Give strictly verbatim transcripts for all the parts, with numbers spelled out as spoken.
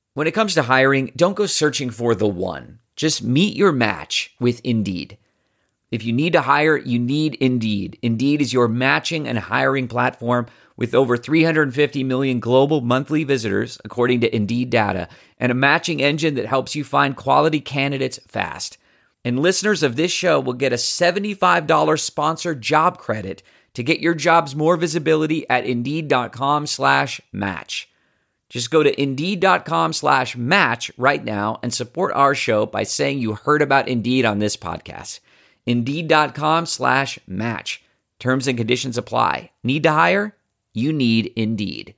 When it comes to hiring, don't go searching for the one. Just meet your match with Indeed. If you need to hire, you need Indeed. Indeed is your matching and hiring platform with over three hundred fifty million global monthly visitors, according to Indeed data, and a matching engine that helps you find quality candidates fast. And listeners of this show will get a seventy-five dollars sponsored job credit to get your jobs more visibility at Indeed.com slash match. Just go to Indeed.com slash match right now and support our show by saying you heard about Indeed on this podcast. Indeed.com slash match. Terms and conditions apply. Need to hire? You need Indeed.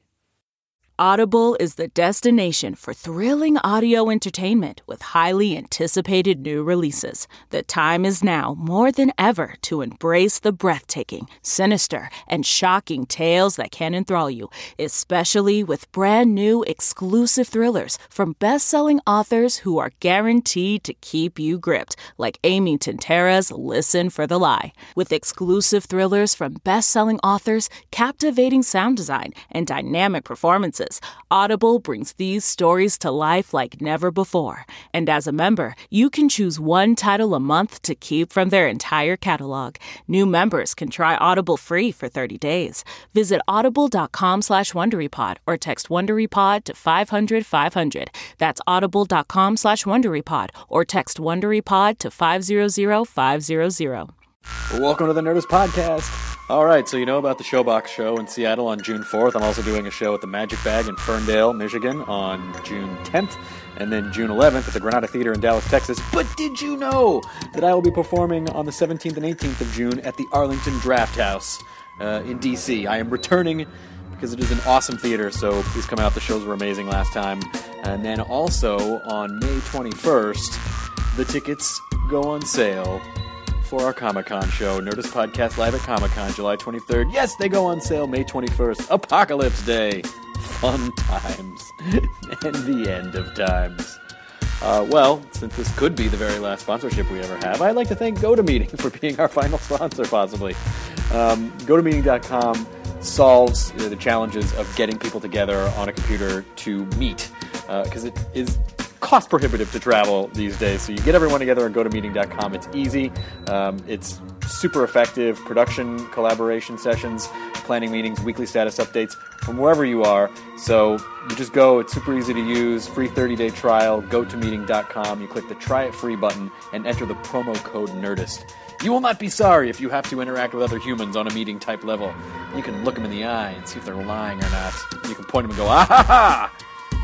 Audible is the destination for thrilling audio entertainment with highly anticipated new releases. The time is now more than ever to embrace the breathtaking, sinister, and shocking tales that can enthrall you, especially with brand new exclusive thrillers from best-selling authors who are guaranteed to keep you gripped, like Amy Tintera's Listen for the Lie. With exclusive thrillers from best-selling authors, captivating sound design, and dynamic performances, Audible brings these stories to life like never before. And as a member, you can choose one title a month to keep from their entire catalog. New members can try Audible free for thirty days. Visit audible.com slash WonderyPod or text WonderyPod to five hundred five hundred. That's audible.com slash WonderyPod or text WonderyPod to five hundred five hundred. Welcome to the Nerdist Podcast. All right, so you know about the Showbox show in Seattle on June fourth. I'm also doing a show at the Magic Bag in Ferndale, Michigan on June tenth, and then June eleventh at the Granada Theater in Dallas, Texas. But did you know that I will be performing on the seventeenth and eighteenth of June at the Arlington Draft House uh, in D C? I am returning because it is an awesome theater, so please come out. The shows were amazing last time. And then also on May twenty-first, the tickets go on sale for our Comic-Con show, Nerdist Podcast Live at Comic-Con, July twenty-third. Yes, they go on sale May twenty-first, Apocalypse Day. Fun times. And the end of times. Uh, well, since this could be the very last sponsorship we ever have, I'd like to thank GoToMeeting for being our final sponsor, possibly. Um, GoToMeeting dot com solves uh, the challenges of getting people together on a computer to meet, because uh, it is cost prohibitive to travel these days. So you get everyone together on Go To Meeting dot com. It's easy. Um, it's super effective. Production, collaboration sessions, planning meetings, weekly status updates from wherever you are. So you just go. It's super easy to use. Free thirty-day trial. Go To Meeting dot com. You click the Try It Free button and enter the promo code NERDIST. You will not be sorry if you have to interact with other humans on a meeting type level. You can look them in the eye and see if they're lying or not. You can point them and go, ah ha ha!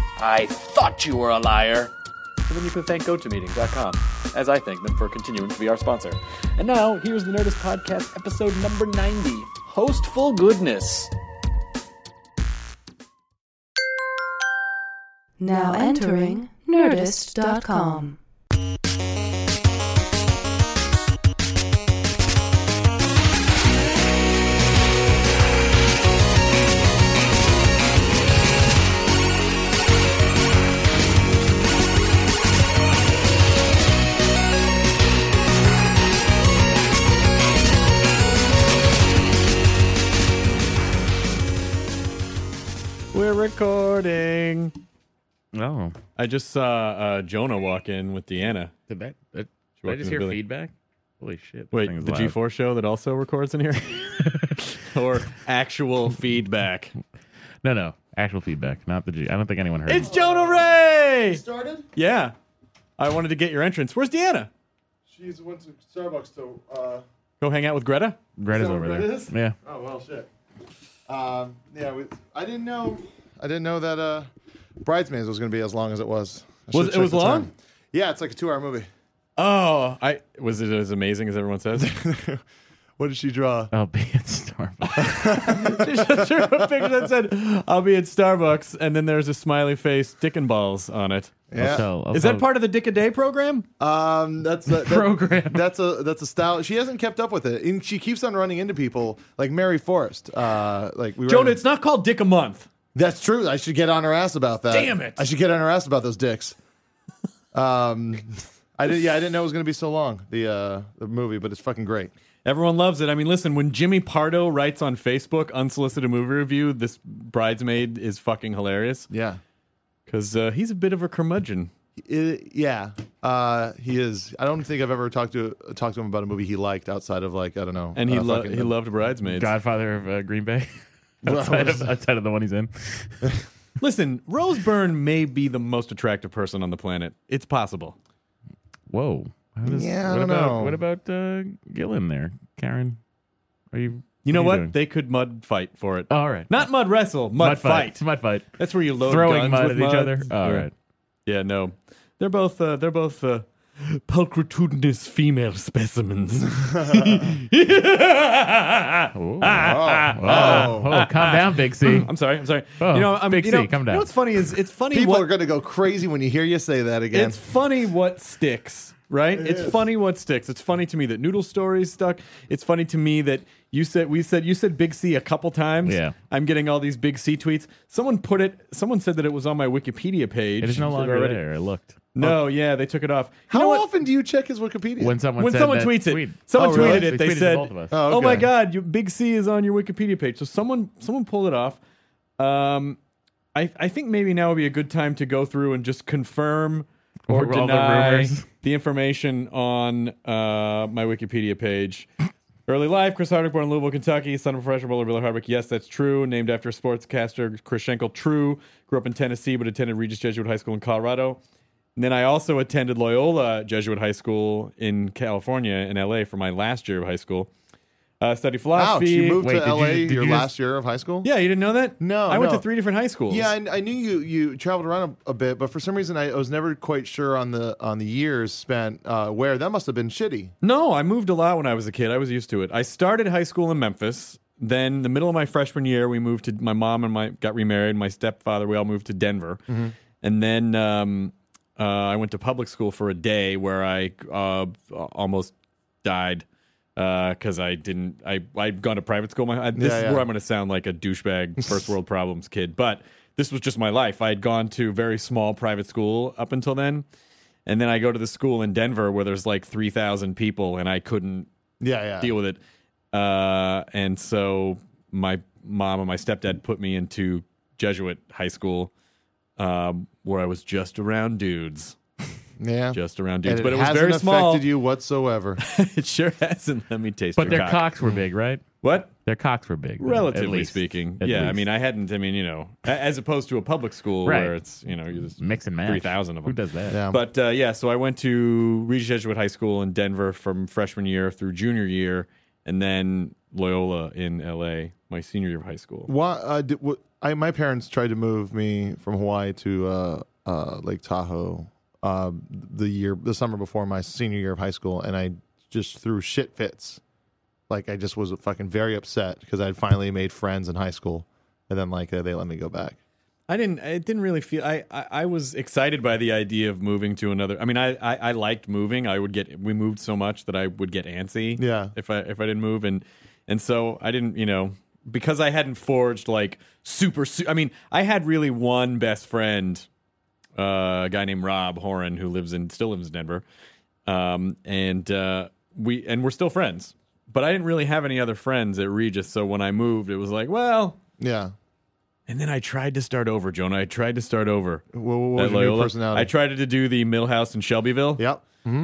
I thought you were a liar. And then you can thank Go To Meeting dot com, as I thank them for continuing to be our sponsor. And now, here's the Nerdist Podcast, episode number ninety, Hostful Goodness. Now entering Nerdist dot com. We're recording. Oh. I just saw uh, Jonah walk in with Deanna. Did that, that, She did I walked just in hear really- feedback? Holy shit. this Wait, thing is the loud. G four show that also records in here? Or actual feedback? No, no. Actual feedback, not the G. I don't think anyone heard It's it. Jonah Ray! Started? Yeah. I wanted to get your entrance. Where's Deanna? She's went to Starbucks to. Uh, Go hang out with Greta? Red is that over what there. it is? Yeah. Oh well, shit. Um, yeah, we, I didn't know. I didn't know that uh, Bridesmaids was going to be as long as it was. I Was- should've it was checked the long? time. Yeah, it's like a two-hour movie. Oh, I was it as amazing as everyone says? What did she draw? I'll be at Starbucks. She just drew a picture that said, I'll be at Starbucks, and then there's a smiley face, Dick and Balls on it. Yeah. I'll tell, I'll Is tell- that part of the Dick a Day program? Um, that's a, that, Program. That's a that's a style. She hasn't kept up with it, and she keeps on running into people like Mary Forrest. Uh, like we Jonah, ran- it's not called Dick a Month. That's true. I should get on her ass about that. Damn it. I should get on her ass about those dicks. Um, I didn't. Yeah, I didn't know it was going to be so long. The uh, the movie, but it's fucking great. Everyone loves it. I mean, listen, when Jimmy Pardo writes on Facebook, unsolicited movie review, this Bridesmaid is fucking hilarious. Yeah. because uh, he's a bit of a curmudgeon. It, yeah, uh, he is. I don't think I've ever talked to talked to him about a movie he liked outside of like I don't know. And he uh, lo- fucking- he loved Bridesmaids. Godfather of uh, Green Bay. Well, outside, what is of, outside of the one he's in. Listen, Rose Byrne may be the most attractive person on the planet. It's possible. Whoa. How does, Yeah, I what don't about, know. What about uh, Gillen there? Karen? Are you You know are what? doing? They could mud fight for it. Oh, all right. Not mud wrestle, mud, fight. Mud fight. That's where you load Throwing guns mud with at each mud. other? All yeah. right. Yeah, no. They're both uh, they're both uh, pulchritudinous female specimens. Oh, oh, oh, calm down, Big C. I'm sorry, I'm sorry. Oh, you know, I'm, Big you C, know, come You down. know what's funny is it's funny People what are going to go crazy when you hear you say that again. it's funny what sticks, right? It's funny what sticks. It's funny to me that Noodle Stories stuck. It's funny to me that you said we said you said Big C a couple times. Yeah. I'm getting all these Big C tweets. Someone put it. Someone said that it was on my Wikipedia page. It is no longer already. there. I looked. No, yeah, they took it off. How You know what? often do you check his Wikipedia? When someone When said someone that tweets it, tweet. someone Oh, really? tweeted it. They They tweeted to said, both of us. Oh, "Oh my okay. God, you, Big C is on your Wikipedia page." So someone someone pulled it off. Um, I I think maybe now would be a good time to go through and just confirm or All the deny rumors. the information on uh, my Wikipedia page. Early life: Chris Hardwick, born in Louisville, Kentucky, son of professional bowler Bill Hardwick. Yes, that's true. Named after sportscaster Chris Schenkel. True. Grew up in Tennessee, but attended Regis Jesuit High School in Colorado. And then I also attended Loyola Jesuit High School in California, in L A, for my last year of high school. Uh, studied Ouch, philosophy. you moved Wait, to did L A you- did your you last just- year of high school? Yeah, you didn't know that? No, I went no. to three different high schools. Yeah, I, I knew you you traveled around a, a bit, but for some reason I, I was never quite sure on the on the years spent uh, where. That must have been shitty. No, I moved a lot when I was a kid. I was used to it. I started high school in Memphis. Then, the middle of my freshman year, we moved to my mom and my got remarried. My stepfather, we all moved to Denver, Mm-hmm. and then um, uh, I went to public school for a day where I uh, almost died because I didn't. I I'd gone to private school. My I, this Yeah, is yeah. where I'm going to sound like a douchebag, first world problems kid, but this was just my life. I had gone to very small private school up until then. And then I go to the school in Denver where there's like three thousand people, and I couldn't Yeah, yeah. deal with it. Uh, and so my mom and my stepdad put me into Jesuit high school, um, where I was just around dudes, Yeah, just around and dudes. it But it was hasn't very affected small. you whatsoever. It sure hasn't. Let me taste But your their cock. cocks were big, right? What? Their cocks were big. though, at Relatively least. speaking. At Yeah, I least. mean, I hadn't, I mean, you know, a- as opposed to a public school Right. where it's, you know, you just Mix and match. three thousand of them. Who does that? Yeah. But uh, yeah, so I went to Regis Jesuit High School in Denver from freshman year through junior year, and then Loyola in L A my senior year of high school. Why? Uh, did, what, I my parents tried to move me from Hawaii to uh, uh, Lake Tahoe uh, the year, the summer before my senior year of high school, and I just threw shit fits. Like I just was fucking very upset because I'd finally made friends in high school, and then like uh, they let me go back. I didn't. It didn't really feel. I, I, I was excited by the idea of moving to another. I mean, I, I, I liked moving. I would get. We moved so much that I would get antsy. Yeah. If I if I didn't move, and and so I didn't. You know, because I hadn't forged like super. Su- I mean, I had really one best friend, uh, a guy named Rob Horan who lives in still lives in Denver, um, and uh, we and we're still friends. But I didn't really have any other friends at Regis, so when I moved, it was like, well. Yeah. And then I tried to start over, Jonah. I tried to start over. What, what was at your new Loyola. personality? I tried to do the Millhouse in Shelbyville, Yep.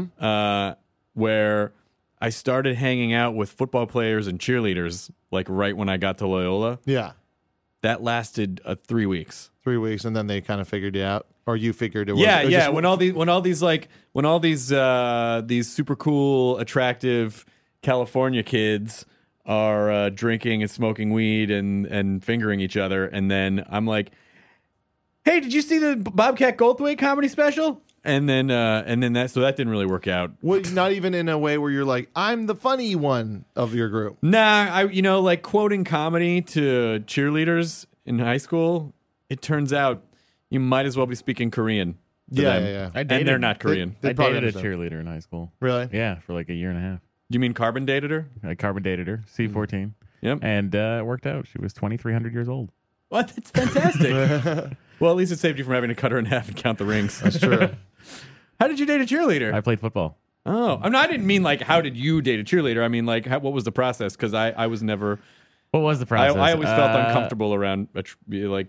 uh, where I started hanging out with football players and cheerleaders, like right when I got to Loyola. Yeah. That lasted uh, three weeks. Three weeks, and then they kind of figured you out, or you figured it was. Yeah, it was yeah. just- When all these, when all these, like, when all these, uh, these super cool, attractive California kids are uh, drinking and smoking weed and and fingering each other, and then I'm like, "Hey, did you see the Bobcat Goldthwait comedy special?" And then, uh, and then that, so that didn't really work out. Well, not even in a way where you're like, I'm the funny one of your group. Nah, I, you know, like quoting comedy to cheerleaders in high school. It turns out you might as well be speaking Korean. to Yeah, them. yeah, yeah. I And dated- they're not Korean. They I probably dated a understand. cheerleader in high school. Really? Yeah, for like a year and a half. You mean carbon dated her? I carbon dated her, C fourteen. Yep. And uh, it worked out. She was twenty-three hundred years old. What? That's fantastic. Well, at least it saved you from having to cut her in half and count the rings. That's true. How did you date a cheerleader? I played football. oh, I, mean, I didn't mean like how did you date a cheerleader? I mean like how, what was the process? Because I, I was never. What was the I, process? I always felt Uh, uncomfortable around a tr- like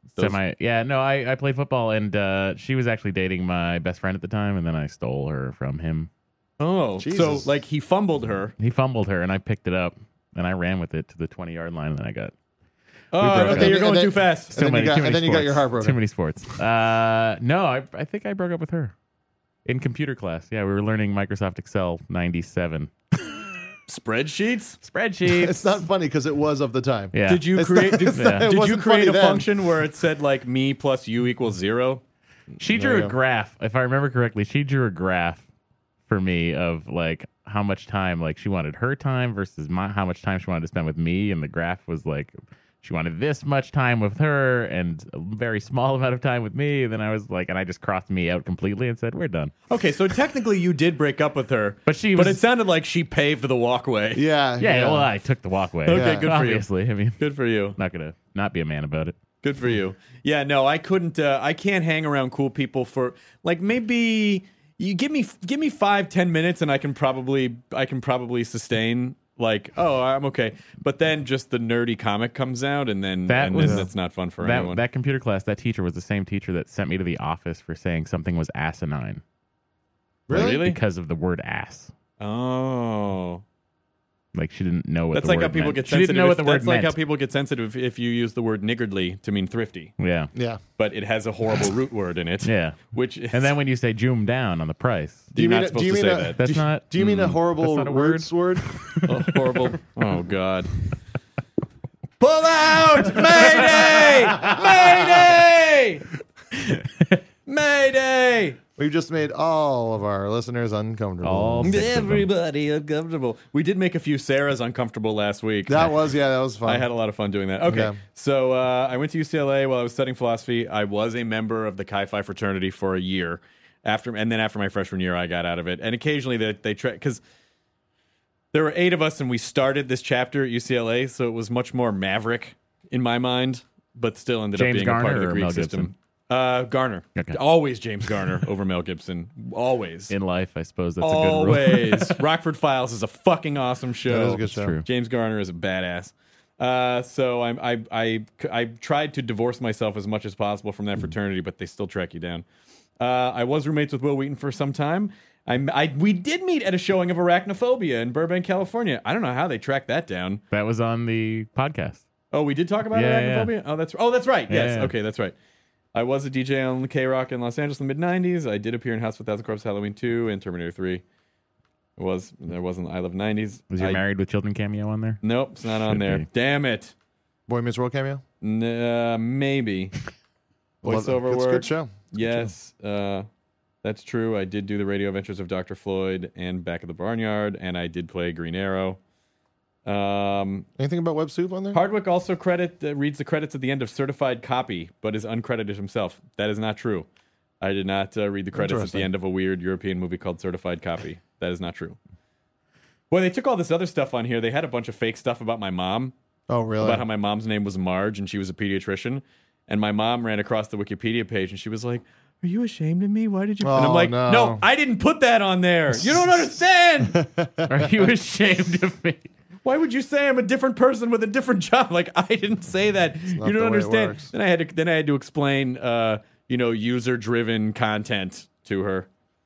Those- Semi. Yeah, no, I, I played football, and uh, she was actually dating my best friend at the time, and then I stole her from him. Oh, so Jesus. like he fumbled her. He fumbled her, and I picked it up, and I ran with it to the twenty-yard line, and then I got Oh, broke okay, up. you're And going then- too fast. And then you got- too many and then you got sports. your heart broken. Too many sports. Uh, no, I I think I broke up with her in computer class. Yeah, we were learning Microsoft Excel ninety-seven Spreadsheets? spreadsheets. It's not funny because it was of the time. Yeah. Did you It's create? not- did it's not- it did you wasn't create funny a then. function where it said like me plus you equals zero? She There drew you a go. graph, if I remember correctly. She drew a graph for me of like how much time, like she wanted her time versus my, how much time she wanted to spend with me, and the graph was like she wanted this much time with her and a very small amount of time with me. And then I was like, and I just crossed me out completely and said, "We're done." Okay, so technically you did break up with her, But she but was- it sounded like she paved the walkway. Yeah. Yeah, well, I took the walkway. Okay, Yeah. good for you. Obviously, I mean, Good for you. not gonna not be a man about it. Good for you. Yeah, no, I couldn't. Uh, I can't hang around cool people for like maybe you give me give me five ten minutes and I can probably I can probably sustain like oh I'm okay. But then just the nerdy comic comes out and then That and was- then that's not fun for That anyone. that computer class, that teacher was the same teacher that sent me to the office for saying something was asinine. Really? Really? Because of the word ass. Oh. Like she didn't know what That's the like word how people meant. get She sensitive. didn't know what if- the word that's like meant. how people get sensitive if you use the word niggardly to mean thrifty, yeah. Yeah. but it has a horrible root word in it. Yeah. Which is, And then when you say zoom down on the price, you're not a- supposed you to mean say a- that. that's do, not. Do you mean a mm, horrible that's not a word? words word? Oh, horrible. Oh, God. Pull out! Mayday! Mayday! Mayday! We've just made all of our listeners uncomfortable. All six of them. Everybody uncomfortable. We did make a few Sarahs uncomfortable last week. That was, yeah, that was fun. I had a lot of fun doing that. Okay, Yeah. so uh, I went to U C L A while I was studying philosophy. I was a member of the Chi Phi fraternity for a year, after, and then after my freshman year, I got out of it. And occasionally they they try because there were eight of us, and we started this chapter at U C L A, so it was much more maverick in my mind, but still ended James up being a part Garner of the or Greek Mel system. Gibson? Uh, Garner, Okay. always James Garner over Mel Gibson, always. In life, I suppose that's a good rule. Always. Rockford Files is a fucking awesome show. That is a good show. True. James Garner is a badass. Uh, so I'm, I, I, I tried to divorce myself as much as possible from that fraternity, but they still track you down. Uh, I was roommates with Will Wheaton for some time. I, I, we did meet at a showing of Arachnophobia in Burbank, California. I don't know how they tracked that down. That was on the podcast. Oh, we did talk about Yeah, Arachnophobia? yeah. Oh, that's oh, that's right. Yes. Yeah. Okay, that's right. I was a D J on K-Rock in Los Angeles in the mid nineties. I did appear in House of a Thousand Corpses, Halloween two, and Terminator three. It was there wasn't I Love nineties. Was your I, Married with Children cameo on there? Nope, it's not on Should there. be. Damn it. Boy Meets World cameo? N- uh, maybe. Well, Voiceover it's a work. good show. Yes, uh, that's true. I did do the Radio Adventures of Doctor Floyd and Back of the Barnyard, and I did play Green Arrow. Um, Anything about Web Soup on there? Hardwick also credit uh, reads the credits at the end of Certified Copy, but is uncredited himself. That is not true. I did not uh, read the credits at the Interesting. end of a weird European movie called Certified Copy. That is not true. Boy, they took all this other stuff on here. They had a bunch of fake stuff about my mom, Oh, really? about how my mom's name was Marge and she was a pediatrician. And my mom ran across the Wikipedia page and she was like, "Are you ashamed of me? Why did you?" and I'm Oh, like, no. "No, I didn't put that on there. You don't understand. Are you ashamed of me? Why would you say I'm a different person with a different job?" Like, I didn't say that. not You the don't way it understand. works. Then I had to then I had to explain uh, you know, user-driven content to her.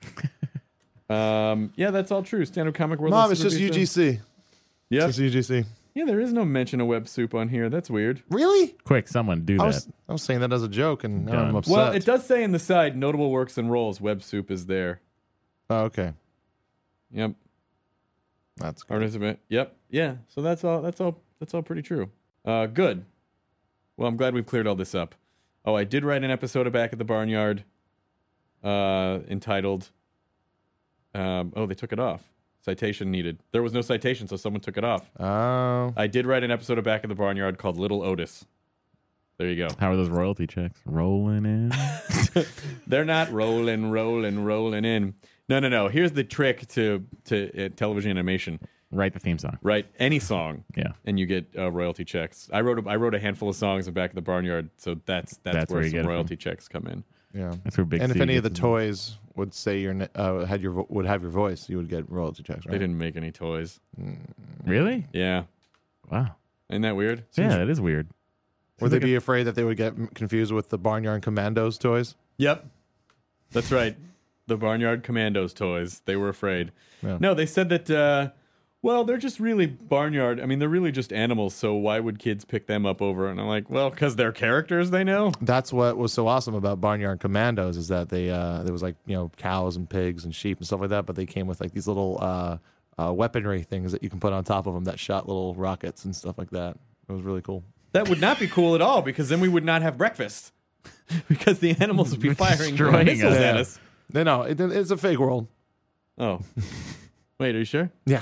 um, yeah, that's all true. Stand-up comic world. Mom, is it's just super U G good. C. Yep. It's just U G C. Yeah, there is no mention of Web Soup on here. That's weird. Really? Quick, someone do I that. was, I was saying that as a joke, and now Done. I'm upset. Well, it does say in the side, notable works and roles. Web Soup is there. Oh, okay. Yep. That's good. Artist event. Yep. Yeah. So that's all. That's all. That's all pretty true. Uh, good. Well, I'm glad we've cleared all this up. Oh, I did write an episode of Back at the Barnyard, uh, entitled. Um, oh, they took it off. Citation needed. There was no citation, so someone took it off. Oh. I did write an episode of Back at the Barnyard called Little Otis. There you go. How are those royalty checks rolling in? They're not rolling, rolling, rolling in. No, no, no. Here's the trick to to uh, television animation. Write the theme song. Write any song, Yeah. and you get uh, royalty checks. I wrote a, I wrote a handful of songs in Back at the Barnyard, so that's that's, That's where, where you some get it from. royalty checks come in. Yeah. That's where Big And if C any of the gets- toys would say your na- uh, had your vo- would have your voice, you would get royalty checks, right? They didn't make any toys. Really? Yeah, Wow. isn't that weird? Yeah, that is weird. Would they be afraid that they would get m- confused with the Barnyard Commandos toys? Yep. That's right. The Barnyard Commandos toys. They were afraid. Yeah. No, they said that, uh, well, they're just really barnyard. I mean, they're really just animals, so why would kids pick them up over? And I'm like, well, because they're characters they know. That's what was so awesome about Barnyard Commandos is that they uh, there was like you know cows and pigs and sheep and stuff like that, but they came with like these little uh, uh, weaponry things that you can put on top of them that shot little rockets and stuff like that. It was really cool. That would not be cool at all, because then we would not have breakfast. Because the animals would be firing Destroying missiles us. at us. No, no, it, it's a fake world. Oh. Wait, are you sure? Yeah,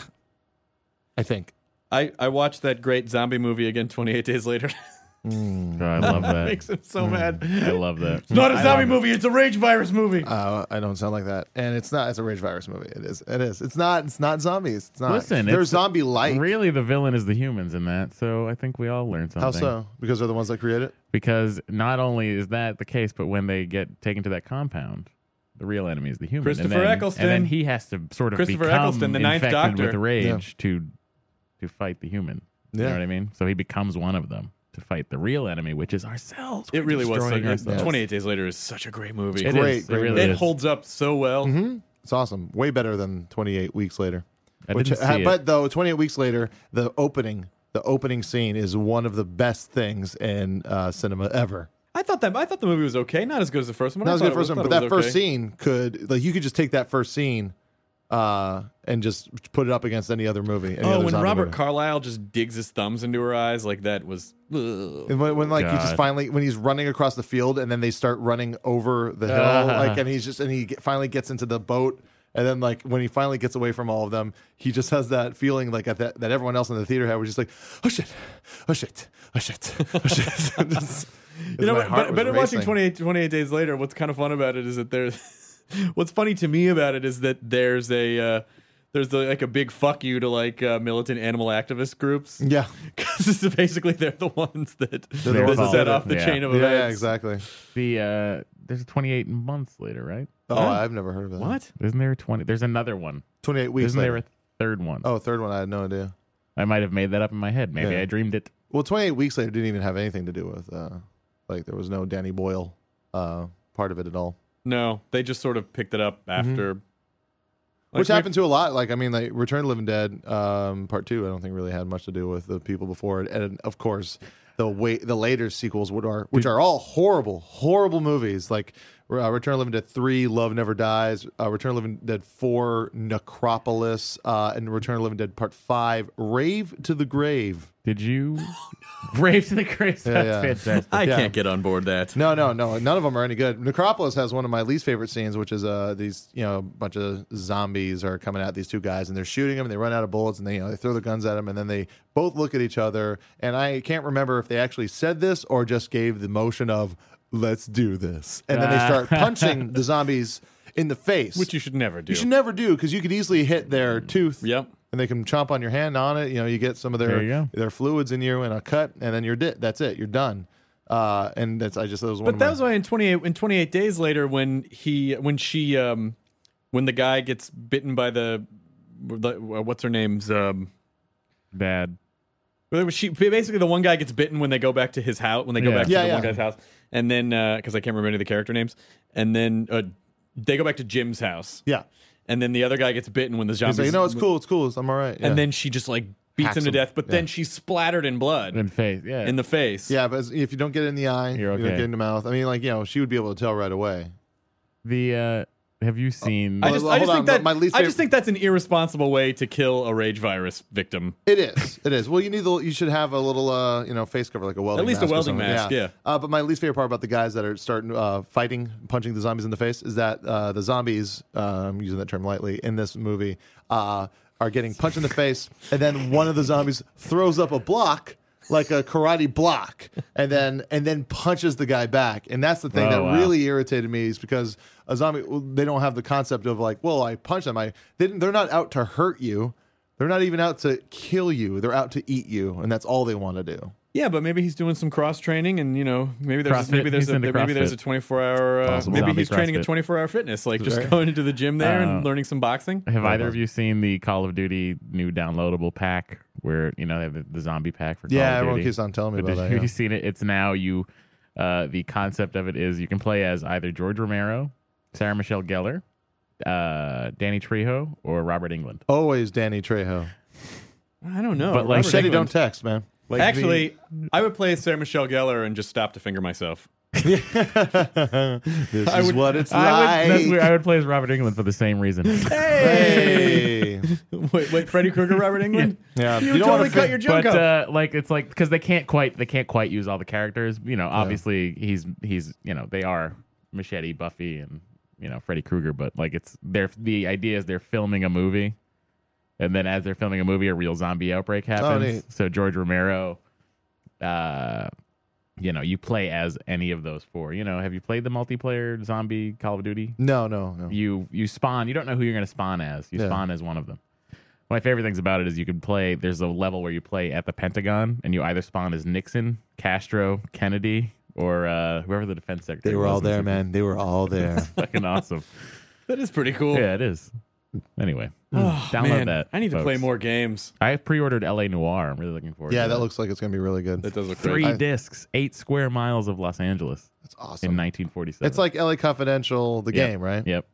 I think. I, I watched that great zombie movie again twenty-eight days later. God, I love That that. makes him so mad. I love that. It's not a I zombie love movie, it's a rage virus movie. Uh, I don't sound like that, and it's not. It's a rage virus movie. It is. It is. It's not. It's not zombies. It's not. Listen, they're it's- zombie like. Really, the villain is the humans in that, so I think we all learned something. How so? Because they're the ones that create it. Because not only is that the case, but when they get taken to that compound, the real enemy is the human. Christopher and then, Eccleston. And then he has to sort of Christopher become Eccleston, the Ninth infected Doctor. with rage Yeah. to to fight the human. You Yeah. know what I mean? So he becomes one of them to fight the real enemy, which is ourselves. It We're really was. destroying So, ourselves. twenty-eight Days Later is such a great movie. It Great, is. great It really It is. holds up so well. Mm-hmm. It's awesome. Way better than twenty-eight weeks later. I Which, didn't see it. but though twenty-eight weeks later, the opening, the opening scene is one of the best things in uh, cinema ever. I thought that I thought the movie was okay. Not as good as the first one. That I was thought good it first one, thought but it that was first okay. scene could like you could just take that first scene uh, and just put it up against any other movie. Any Oh, other when zombie Robert movie. Carlyle just digs his thumbs into her eyes like that was. Ugh. And when, when like he just God. finally when he's running across the field and then they start running over the hill Uh. like and he's just and he get, finally gets into the boat and then like when he finally gets away from all of them he just has that feeling like at that that everyone else in the theater had was just like oh shit oh shit oh shit oh shit. Just- You know, my but, heart but, was but watching racing. twenty-eight, twenty-eight Days Later, what's kind of fun about it is that there's. What's funny to me about it is that there's a. Uh, There's the, like a big fuck you to like uh, militant animal activist groups. Yeah. Because basically they're the ones that, the that ones that set did off it. the Yeah. chain of Yeah, events. yeah, exactly. The uh, there's twenty-eight months later, right? Oh, Huh? I've never heard of that. What? Isn't there twenty? There's another one. twenty-eight weeks Isn't later. there a third one? Oh, third one. I had no idea. I might have made that up in my head. Maybe Yeah. I dreamed it. Well, twenty-eight weeks later didn't even have anything to do with, uh, like, there was no Danny Boyle uh, part of it at all. No, they just sort of picked it up after. Like, Which we- happened to a lot. Like, I mean, like, Return of the Living Dead um, Part Two, I don't think really had much to do with the people before it. And, of course, the way, the later sequels, which are, which are all horrible, horrible movies. Like, uh, Return of the Living Dead Three, Love Never Dies, uh, Return of the Living Dead Four, Necropolis, uh, and Return of the Living Dead Part Five, Rave to the Grave. Did you? Brave to the grave. That's Yeah, yeah. fantastic. I Yeah. can't get on board that. No, no, no. None of them are any good. Necropolis has one of my least favorite scenes, which is uh these you know bunch of zombies are coming at these two guys and they're shooting them and they run out of bullets and they you know they throw the guns at them and then they both look at each other and I can't remember if they actually said this or just gave the motion of let's do this and then they start punching the zombies in the face, Which you should never do. you should never do because you could easily hit their tooth. Yep. And they can chomp on your hand on it. You know, you get some of their There you go. their fluids in you and a cut, and then you're di- that's it. You're done. Uh, and that's I just that was one. But of that my, was why in twenty-eight in twenty-eight days later when he when she um when the guy gets bitten by the, the what's her name's um Bad. well, she basically the one guy gets bitten when they go back to his house when they go Yeah. back to Yeah, the yeah. one guy's house and then because I can't remember any of the character names and then uh, they go back to Jim's house yeah. and then the other guy gets bitten when the He's zombies like, you know, it's cool. It's cool. I'm all right. Yeah. and then she just like beats Hacks him to him. death but Yeah. then she's splattered in blood In face. Yeah. in the face. yeah, but if you don't get it in the eye, You're you don't okay. get it in the mouth. I mean, like you know, she would be able to tell right away. the uh, have you seen? I Well, just, well, I just hold think on, that my least I favorite- just think that's an irresponsible way to kill a rage virus victim. It is. It is. Well, you need the. You should have a little, uh, you know, face cover like a welding. At least a mask or welding something. mask, yeah. Uh, but my least favorite part about the guys that are starting uh, fighting, punching the zombies in the face, is that uh, the zombies. Uh, I'm using that term lightly in this movie. Uh, are getting punched in the face, and then one of the zombies throws up a block. Like a karate block, and then and then punches the guy back, and that's the thing Oh, that wow. really irritated me is because a zombie well, they don't have the concept of like, well, I punch them, I they, they're not out to hurt you, they're not even out to kill you, they're out to eat you, and that's all they want to do. Yeah, but maybe he's doing some cross training, and you know, maybe there's CrossFit. maybe there's He's a, into maybe there's a CrossFit. twenty-four hour uh, Possible. maybe Zombie he's training at CrossFit. twenty-four hour fitness, like just Right. going into the gym there Uh, and learning some boxing. Have either of you seen the Call of Duty new downloadable pack where you know they have the, the zombie pack for Call Yeah, of everyone Duty. keeps on telling me But about did that. you yeah. seen it? It's now you. Uh, the concept of it is you can play as either George Romero, Sarah Michelle Gellar, uh, Danny Trejo, or Robert Englund. Always Danny Trejo. I don't know. But, like, Robert Shetty Englund- don't text, man. Like Actually, I would play Sarah Michelle Gellar and just stop to finger myself. This I is would- what it's I like. would, that's weird. I would play as Robert Englund for the same reason. Hey. wait, wait, Freddy Krueger, Robert Englund? Yeah, You, you don't totally wanna cut fit- your joke but up. uh, like it's like because they can't quite they can't quite use all the characters. You know, obviously he's he's you know they are Machete, Buffy, and you know Freddy Krueger. But like it's they're the idea is they're filming a movie, and then as they're filming a movie, a real zombie outbreak happens. neat. So George Romero, uh, you know, you play as any of those four. You know, have you played the multiplayer zombie Call of Duty? No, no, no. You you spawn. You don't know who you're going to spawn as. You Yeah. spawn as one of them. My favorite things about it is you can play. There's a level where you play at the Pentagon, and you either spawn as Nixon, Castro, Kennedy, or uh, whoever the defense secretary. They were was all in there, Super- man. They were all there. Fucking awesome. That is pretty cool. Yeah, it is. Anyway, Oh, download man, that. I need to folks. play more games. I pre-ordered L A Noire. I'm really looking forward. yeah, to that looks like it's gonna be really good. That does look three great. I- discs, eight square miles of Los Angeles That's in awesome. nineteen forty-seven. It's like L A Confidential, the Yep. game, right? Yep.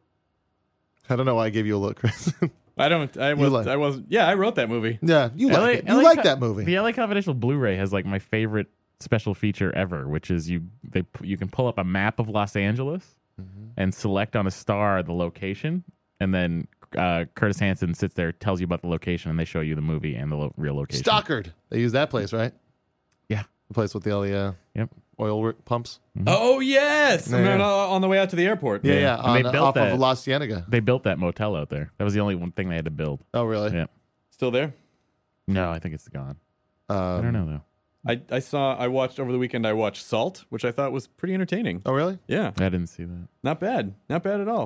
I don't know why I gave you a look, Chris. I don't. I was. like- I wasn't. Yeah, I wrote that movie. yeah, you like L A it. You L A like Co- that movie. The L A Confidential Blu-ray has like my favorite special feature ever, which is you they you can pull up a map of Los Angeles Mm-hmm. and select on a star the location, and then uh, Curtis Hanson sits there, tells you about the location, and they show you the movie and the lo- real location. Stockard. They use that place, right? Yeah. The place with the all the uh, Yep. oil work pumps. Oh yes, Yeah, I'm yeah. on, on the way out to the airport. Yeah, Yeah. yeah. And On, they built off that. of La Cienega. They built that motel out there. That was the only one thing they had to build. Oh, really? Yeah. Still there? No, I think it's gone. Um, I don't know though. I, I saw. I watched over the weekend. I watched Salt, which I thought was pretty entertaining. Oh, really? Yeah, I didn't see that. not bad. Not bad at all.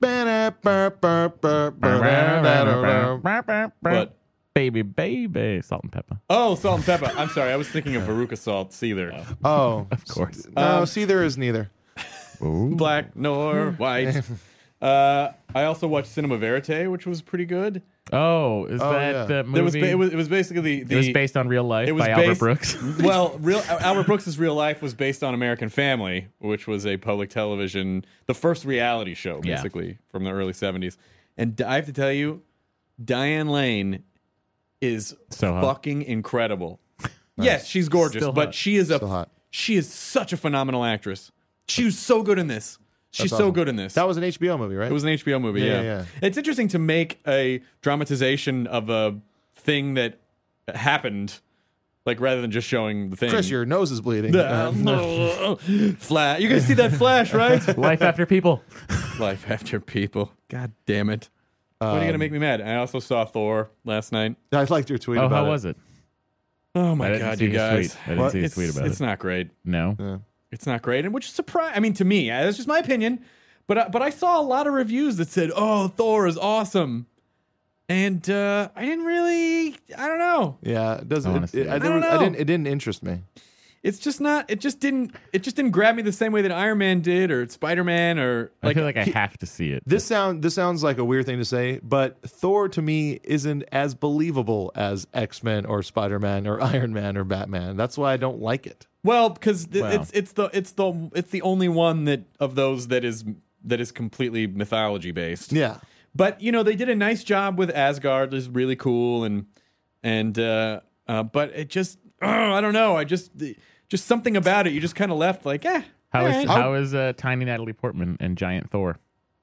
But Baby, baby, salt and pepper. oh, Salt and Pepper. I'm sorry. I was thinking of Veruca Salt. Seether. Oh, Of course. no. See, there is neither. Ooh. Black nor white. Uh, I also watched Cinema Verite, which was pretty good. Oh, is Oh, that yeah. the movie? There was ba- it was it was basically the, the It was based on real life it was by Albert based- Brooks. well, real Albert Brooks's real life was based on American Family, which was a public television, the first reality show, Yeah. basically from the early seventies. And I have to tell you, Diane Lane is So hot. fucking incredible. Yes, she's gorgeous, Still but hot. she is a Still hot. she is such a phenomenal actress. She was so good in this. She's That's so awesome. good in this. That was an H B O movie, right? It was an H B O movie, Yeah, yeah. yeah. It's interesting to make a dramatization of a thing that happened, like rather than just showing the thing. Chris, your nose is bleeding. Flash. You guys see that flash, right? Life after people. Life after people. God damn it. What are you gonna make me mad? I also saw Thor last night. I liked your tweet Oh, about how it. was it? Oh I my didn't god, see you his guys! tweet. I didn't What? see his It's, tweet about it's it. not great. No. Yeah. It's not great, and which is surprise. I mean, to me, that's just my opinion. But I, but I saw a lot of reviews that said, "Oh, Thor is awesome," and uh, I didn't really. I don't know. Yeah, it doesn't. Honestly. It, it, I, I there don't was- I know. didn't. It didn't interest me. It's just not. It just didn't. It just didn't grab me the same way that Iron Man did, or Spider Man, or I like. feel like I he- have to see it. This sound. This sounds like a weird thing to say, but Thor to me isn't as believable as X Men or Spider Man or Iron Man or Batman. That's why I don't like it. well, because th- Wow. it's it's the it's the it's the only one that of those that is that is completely mythology based. Yeah. But you know they did a nice job with Asgard. It's really cool, and and uh, uh, but it just oh, I don't know. I just the, just something about it. You just kind of left like eh. How is alright. how is uh, tiny Natalie Portman and giant Thor?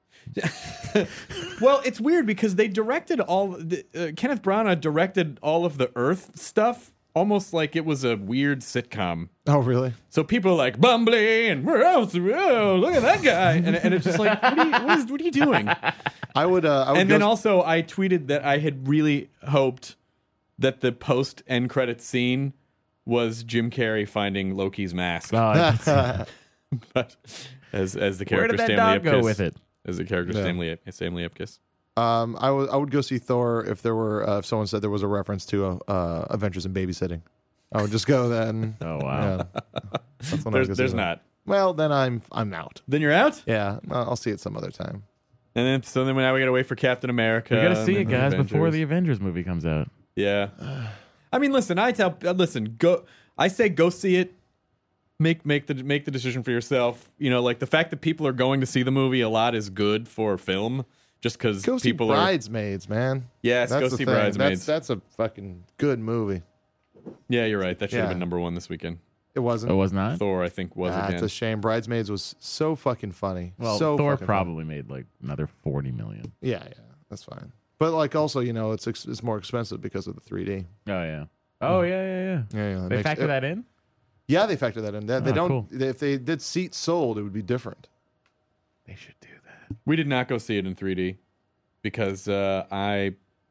Well, it's weird because they directed all the, uh, Kenneth Branagh directed all of the Earth stuff almost like it was a weird sitcom. Oh, really? So people are like Bumbly and where else? Oh, look at that guy, and, and it's just like what are you, what is, what are you doing? I would. Uh, I would And go then also I tweeted that I had really hoped that the post end credit scene was Jim Carrey finding Loki's mask, Oh, I- but as as the where character did that Stanley dog go Ipkiss- with it? as the character Yeah. Stanley Stanley Ipkiss. Um, I would. I would go see Thor if there were. Uh, if someone said there was a reference to uh, Adventures in Babysitting. I would just go then. Oh wow. Yeah. That's when I would There's go see there's that. not. Well, then I'm I'm out. Then you're out. Yeah, I'll I'll see it some other time. And then so then now we gotta wait for Captain America. We got to see and it, then guys, before Avengers. the Avengers movie comes out. Yeah. I mean, listen. I tell uh, listen. Go. I say go see it. Make make the make the decision for yourself. You know, like the fact that people are going to see the movie a lot is good for film. Just because Go see people are. Bridesmaids, man. Yes, That's go the see thing. Bridesmaids. That's, that's a fucking good movie. Yeah, you're right. That should have Yeah. been number one this weekend. It wasn't. It was not. Thor, I think, was Ah, again. it's a shame. Bridesmaids was so fucking funny. Well, so Thor fucking probably made like another forty million. Funny. Yeah, yeah, that's fine. But like, also, you know, it's ex- it's more expensive because of the three D. Oh yeah. Oh yeah, yeah, yeah. Yeah, yeah. that They makes- factor it- that in. Yeah, they factor that in. They, they Oh, don't. cool. If they did seats sold, it would be different. They should do that. We did not go see it in three D because uh, I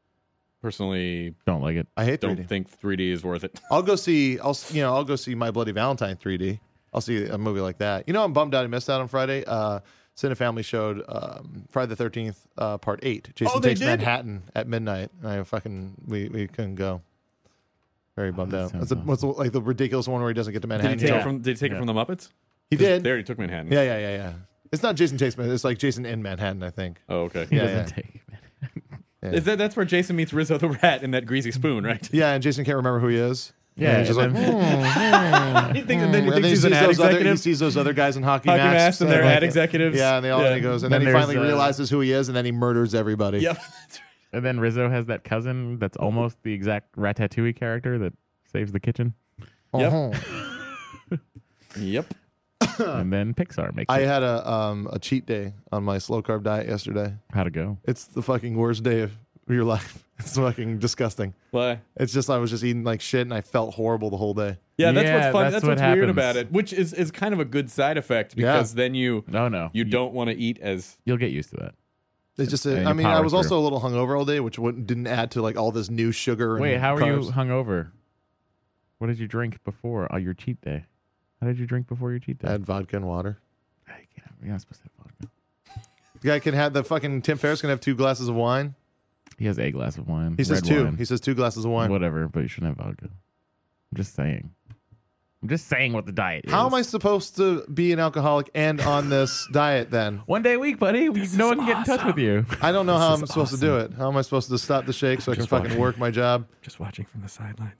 personally Don't like it. I hate three don't D. think three D is worth it. I'll go see. I'll you know I'll go see My Bloody Valentine three D. I'll see a movie like that. You know, I'm bummed out I missed out on Friday. Uh, Cinefamily showed um, Friday the thirteenth uh, Part Eight. Jason Oh, they Takes did? Manhattan at midnight. And I fucking we, we couldn't go. Very bummed that out. sounds That's a, what's the, like the ridiculous one where he doesn't get to Did he Manhattan. take Yeah. it from? Did he take Yeah. it from the Muppets? He did. They already took Manhattan. Yeah, yeah, yeah, yeah. It's not Jason Takes Manhattan. It's like Jason in Manhattan, I think. Oh, okay. He Yeah, doesn't yeah. take it. Yeah. Is that that's where Jason meets Rizzo the Rat in that greasy spoon, right? Yeah, and Jason can't remember who he is. Yeah, and he's just like, and "Hmm." he thinks, and then he And thinks then he he's sees an ad those other, he executive. sees those other guys in hockey, Hockey masks, masks and they're like- ad executives. Yeah, and they all Yeah. and he goes, and Then then, he there's, finally uh, realizes who he is, and then he murders everybody. Yep. And then Rizzo has that cousin that's almost the exact Ratatouille character that saves the kitchen. Yep. Uh-huh. Yep. And then Pixar makes I it. had a um a cheat day on my slow carb diet yesterday. How'd it go? It's the fucking worst day of your life. It's fucking disgusting. Why? It's just I was just eating like shit, and I felt horrible the whole day. Yeah, that's Yeah, what's fun. that's That's, what what's weird happens. about it, which is, is kind of a good side effect because then you No, no. you don't want to eat as You'll get used to that. It's just, And I you mean, I power was through. also a little hungover all day, which wouldn't, didn't add to like all this new sugar. And Wait, how are you carbs. hungover? What did you drink before uh, your cheat day? How did you drink before your cheat day? I had vodka and water. I can't, you're not supposed to have vodka. The guy can have the fucking Tim Ferriss can have two glasses of wine. He has a glass of wine. He says red two. wine. He says two glasses of wine. Whatever, but you shouldn't have vodka. I'm just saying. I'm just saying what the diet is. How am I supposed to be an alcoholic and on this diet then? One day a week, buddy. no one can get in touch with you. I don't know how I'm supposed to do it. How am I supposed to stop the shake so I can Just fucking watching. work my job? just watching from the sidelines.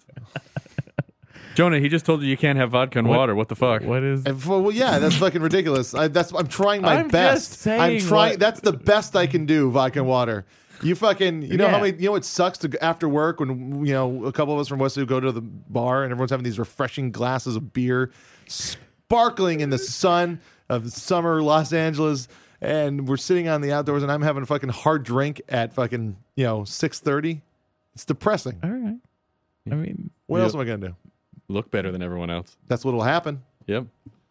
Jonah, he just told you you can't have vodka and What- water. What the fuck? What is? And for, well, yeah, that's fucking ridiculous. I, that's I'm trying my I'm best. just saying I'm trying. what- That's the best I can do. Vodka and water. You fucking. You know how Yeah. many? You know it sucks to after work when you know a couple of us from Westview go to the bar and everyone's having these refreshing glasses of beer, sparkling in the sun of summer Los Angeles, and we're sitting on the outdoors and I'm having a fucking hard drink at fucking you know six thirty. It's depressing. All right. I mean, What Yep. else am I gonna do? Look better than everyone else. That's what'll happen. Yep.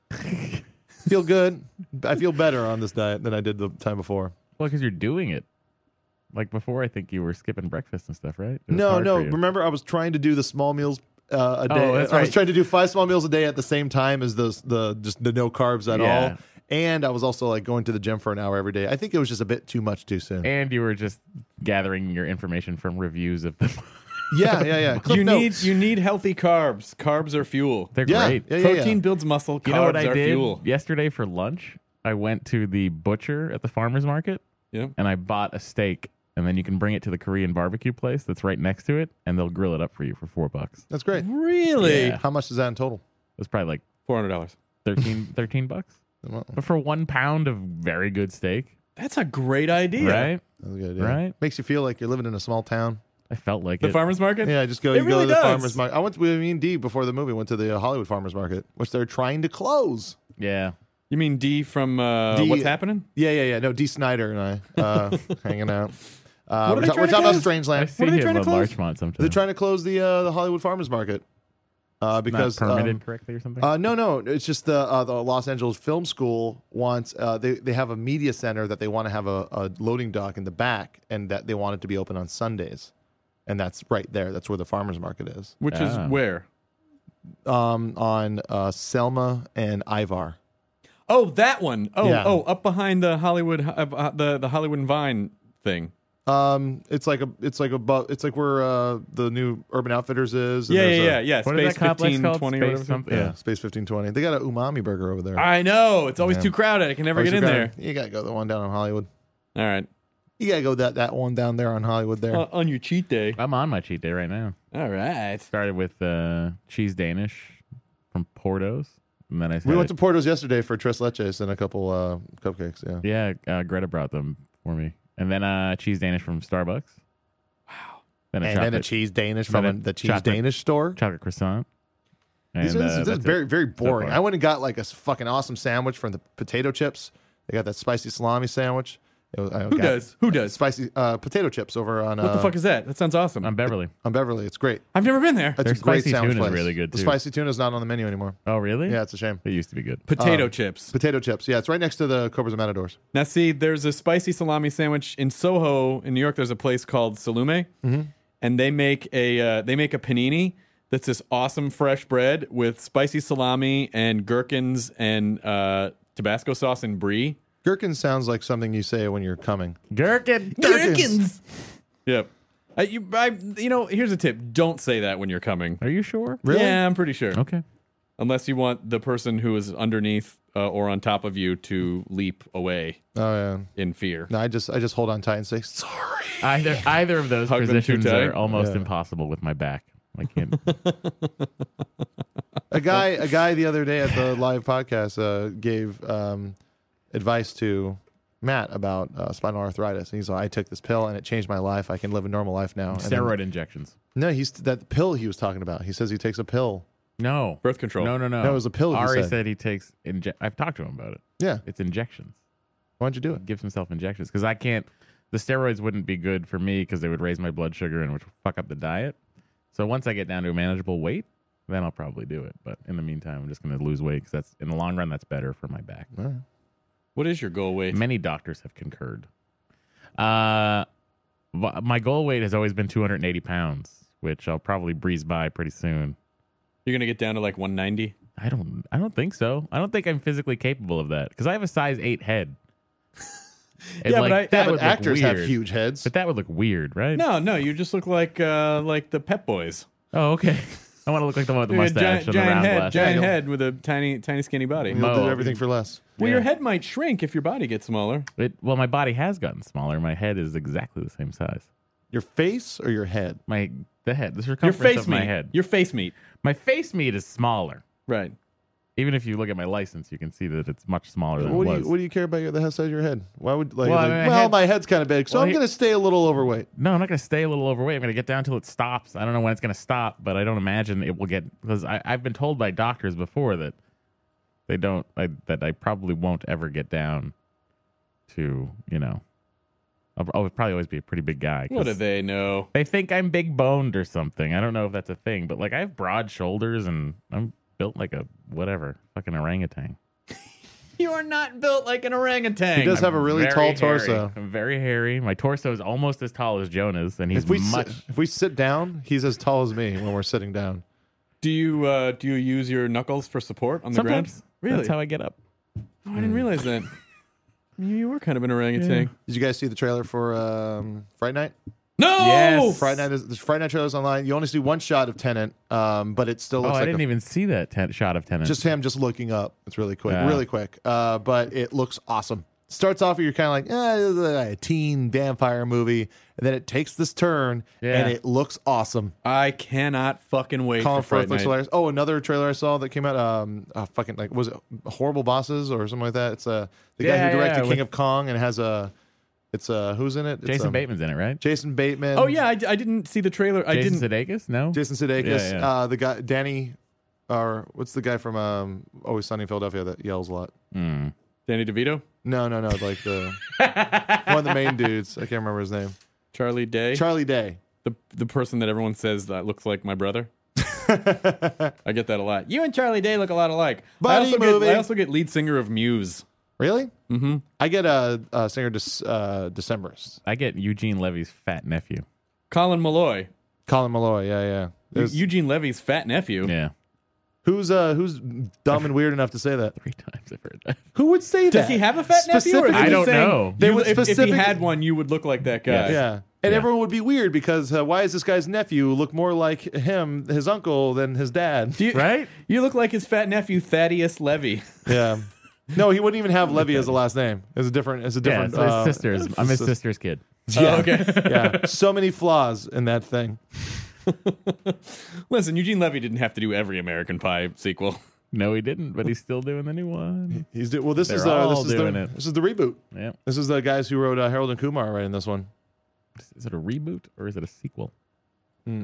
Feel good. I feel better on this diet than I did the time before. well, because you're doing it. Like before, I think you were skipping breakfast and stuff, right? It was No, hard no. for you. Remember, I was trying to do the small meals uh, a Oh, day. that's I was right. trying to do five small meals a day at the same time as the the just the no carbs at Yeah. all. And I was also like going to the gym for an hour every day. I think it was just a bit too much too soon. And you were just gathering your information from reviews of them. yeah, yeah, yeah. Cliff You need notes. you need healthy carbs. Carbs are fuel. They're Yeah, great. yeah, yeah, Protein yeah. builds muscle. Carbs You know what I are did fuel. yesterday for lunch? I went to the butcher at the farmer's market Yeah. and I bought a steak. And then you can bring it to the Korean barbecue place that's right next to it, and they'll grill it up for you for four bucks. That's great. Really? Yeah. How much is that in total? It's probably like Four hundred dollars. thirteen, thirteen bucks. Well, But for one pound of very good steak, That's a great idea. right? That's a good idea. Right? Makes you feel like you're living in a small town. I felt like The it. farmers market. Yeah, just go. It You go really to the does. farmers market. I went to me and Dee before the movie. Went to the uh, Hollywood Farmers Market, which they're trying to close. yeah. You mean D from uh, D- What's Happening? Yeah, yeah, yeah. No, Dee Snyder and I uh, hanging out. Uh, What are we're, they ta- trying we're to talking about close? I Strangeland. see are they him trying to in close? Larchmont sometimes. They're trying to close the uh, the Hollywood Farmers Market uh, because Not permitted um, correctly or something? uh, no, no, it's just the uh, the Los Angeles Film School wants uh, they they have a media center that they want to have a, a loading dock in the back, and that they want it to be open on Sundays, and that's right there. That's where the farmers market is, Which Ah. is where? um, on uh, Selma and Ivar. Oh, that one. Oh, Yeah. oh, up behind the Hollywood, uh, uh, the the Hollywood and Vine thing. Um, it's like a it's like above it's like where uh, the new Urban Outfitters is. and Yeah, there's yeah, a- yeah, yeah. What is Space that complex fifteen called? twenty or Space whatever. something? Yeah, Yeah. Space fifteen twenty. They got a umami burger over there. I know. It's always Yeah. too crowded. I can never Always get in you there. gotta- You gotta go to the one down in Hollywood. All right. You gotta go that that one down there on Hollywood there. Uh, on your cheat day. I'm on my cheat day right now. All right. Started with uh, cheese Danish from Porto's, and then I we went to Porto's yesterday for Tres Leches and a couple uh, cupcakes. Yeah. yeah. Uh, Greta brought them for me, and then uh, cheese Danish from Starbucks. Wow. Then a And chocolate, then a cheese Danish then from a a, the cheese chocolate- Danish store. chocolate croissant. And, This is, uh, this is that's very it. very boring. far. I went and got like a s- fucking awesome sandwich from the potato chips. They got that spicy salami sandwich. It was, I Who got does? Who does? spicy uh, potato chips over on What uh, the fuck is that? That sounds awesome. I'm Beverly. on Beverly. It's great. I've never been there. That's Their a great spicy sandwich tuna's place. really good, The too. spicy tuna's not on the menu anymore. Oh, really? Yeah, it's a shame. It used to be good. Potato um, chips. Potato chips. Yeah, it's right next to the Cobras and Matadors. Now, see, there's a spicy salami sandwich in Soho, in New York. There's a place called Salume, Mm-hmm. and they make a uh, they make a panini that's this awesome fresh bread with spicy salami and gherkins and uh, Tabasco sauce and brie. Gherkin sounds like something you say when you're coming. Gherkin. Gherkins. Yep. I, you, I, you know, here's a tip: don't say that when you're coming. Are you sure? Really? Yeah, I'm pretty sure. Okay. Unless you want the person who is underneath uh, or on top of you to leap away Oh yeah. in fear. No, I just I just hold on tight and say sorry. Either either of those Hug them too positions tight? are almost Yeah. impossible with my back. I can't. A guy a guy the other day at the live podcast uh, gave um, advice to Matt about uh, spinal arthritis. And he's like, I took this pill and it changed my life. I can live a normal life now. And then- Steroid injections. no, he's that pill he was talking about. He says he takes a pill. No. Birth control. No, no, no. No, it was a pill, he Ari said. said. he takes. Inje- I've talked to him about it. Yeah. It's injections. Why don't you do it? He gives himself injections because I can't. The steroids wouldn't be good for me because they would raise my blood sugar and would fuck up the diet. So once I get down to a manageable weight, then I'll probably do it. But in the meantime, I'm just going to lose weight because that's in the long run that's better for my back. All right. What is your goal weight? Many doctors have concurred. Uh, wh- my goal weight has always been two hundred eighty pounds, which I'll probably breeze by pretty soon. You're gonna get down to like one ninety. I don't. I don't think so. I don't think I'm physically capable of that because I have a size eight head. And, Yeah, like, but I- that Yeah, would but look actors have weird. huge heads. But that would look weird, right? No, no, you just look like uh, like the Pep Boys. Oh, okay. I want to look like the one with the Yeah, mustache giant, and the giant round head, glasses. giant you'll- head with a tiny, tiny, skinny body. You'll Mo. do everything for less. Well, Yeah. your head might shrink if your body gets smaller. It, well, my body has gotten smaller. My head is exactly the same size. Your face or your head? My the head, the Your circumference face of my meat. head. Your face meat. My face meat is smaller. Right. Even if you look at my license, you can see that it's much smaller than What it do was. you What do you care about your, the size of your head? Why would like? Well, like, I mean, my well, head- my head's kind of big, so Well, I'm he- going to stay a little overweight. No, I'm not going to stay a little overweight. I'm going to get down till it stops. I don't know when it's going to stop, but I don't imagine it will get because I've been told by doctors before that they don't I, that I probably won't ever get down to you know. I'll, I'll probably always be a pretty big guy. 'cause What do they know? They think I'm big boned or something. I don't know if that's a thing, but like I have broad shoulders and I'm built like a whatever fucking orangutan. You are not built like an orangutan. He does have a really Very tall hairy. torso. I'm very hairy. My torso is almost as tall as Jonah's, and he's If we much. sit, if we sit down, he's as tall as me when we're sitting down. Do you uh, do you use your knuckles for support on the Sometimes ground? Really? that's how I get up. Oh, I didn't realize that. You you were kind of an orangutan. Did you guys see the trailer for um, Fright Night? No. Yes. Fright Night is the Fright Night trailer's online. You only see one shot of Tennant, um, but it still Oh, looks I like didn't a, even see that ten- shot of Tennant. just him just looking up. It's really quick, Yeah. really quick. Uh, but it looks awesome. Starts off, you're kind of like, eh, this is a teen vampire movie, and then it takes this turn, Yeah. and it looks awesome. I cannot fucking wait Colin for Fright Firth looks Night. hilarious. Oh, another trailer I saw that came out. Um, uh, fucking like was it Horrible Bosses or something like that? It's uh, the guy Yeah, who directed yeah, King with- of Kong and has a. It's uh, who's in it? It's, Jason um, Bateman's in it, right? Jason Bateman. Oh yeah, I, I didn't see the trailer. I Jason didn't. Sudeikis? No. Jason Sudeikis. Yeah, yeah. Uh, the guy Danny, or what's the guy from um, Always Sunny in Philadelphia that yells a lot? Mm. Danny DeVito, No, no, no. Like the one of the main dudes. I can't remember his name. Charlie Day, Charlie Day. the the person that everyone says that looks like my brother. I get that a lot. You and Charlie Day look a lot alike. I Buddy also, movie. get, I also get lead singer of Muse. Really? Mm-hmm. I get a, a singer Dec- uh, Decemberist. I get Eugene Levy's fat nephew. Colin Malloy, Colin Malloy. Yeah, yeah. There's- Eugene Levy's fat nephew. Yeah. Who's uh who's dumb and weird enough to say that? Three times I've heard that. Who would say that? Does he have a fat nephew? Or are they Specifically- I just don't saying know. They you- would if, if he specific- had one, you would look like that guy. Yes. Yeah. And Yeah. everyone would be weird because uh, why is this guy's nephew look more like him, his uncle, than his dad? Do you, Right? You look like his fat nephew Thaddeus Levy. Yeah. No, he wouldn't even have Levy as a last name. It's a different. It's a Yeah, different. it's his uh, sister's. I'm his sis- sister's kid. Yeah. Oh, okay. Yeah. So many flaws in that thing. Listen, Eugene Levy didn't have to do every American Pie sequel. No, he didn't, but he's still doing the new one. He's do- well. This They're is uh, all this is doing the it. this is the reboot. Yeah. This is the guys who wrote uh, Harold and Kumar writing this one. Is it a reboot or is it a sequel? It's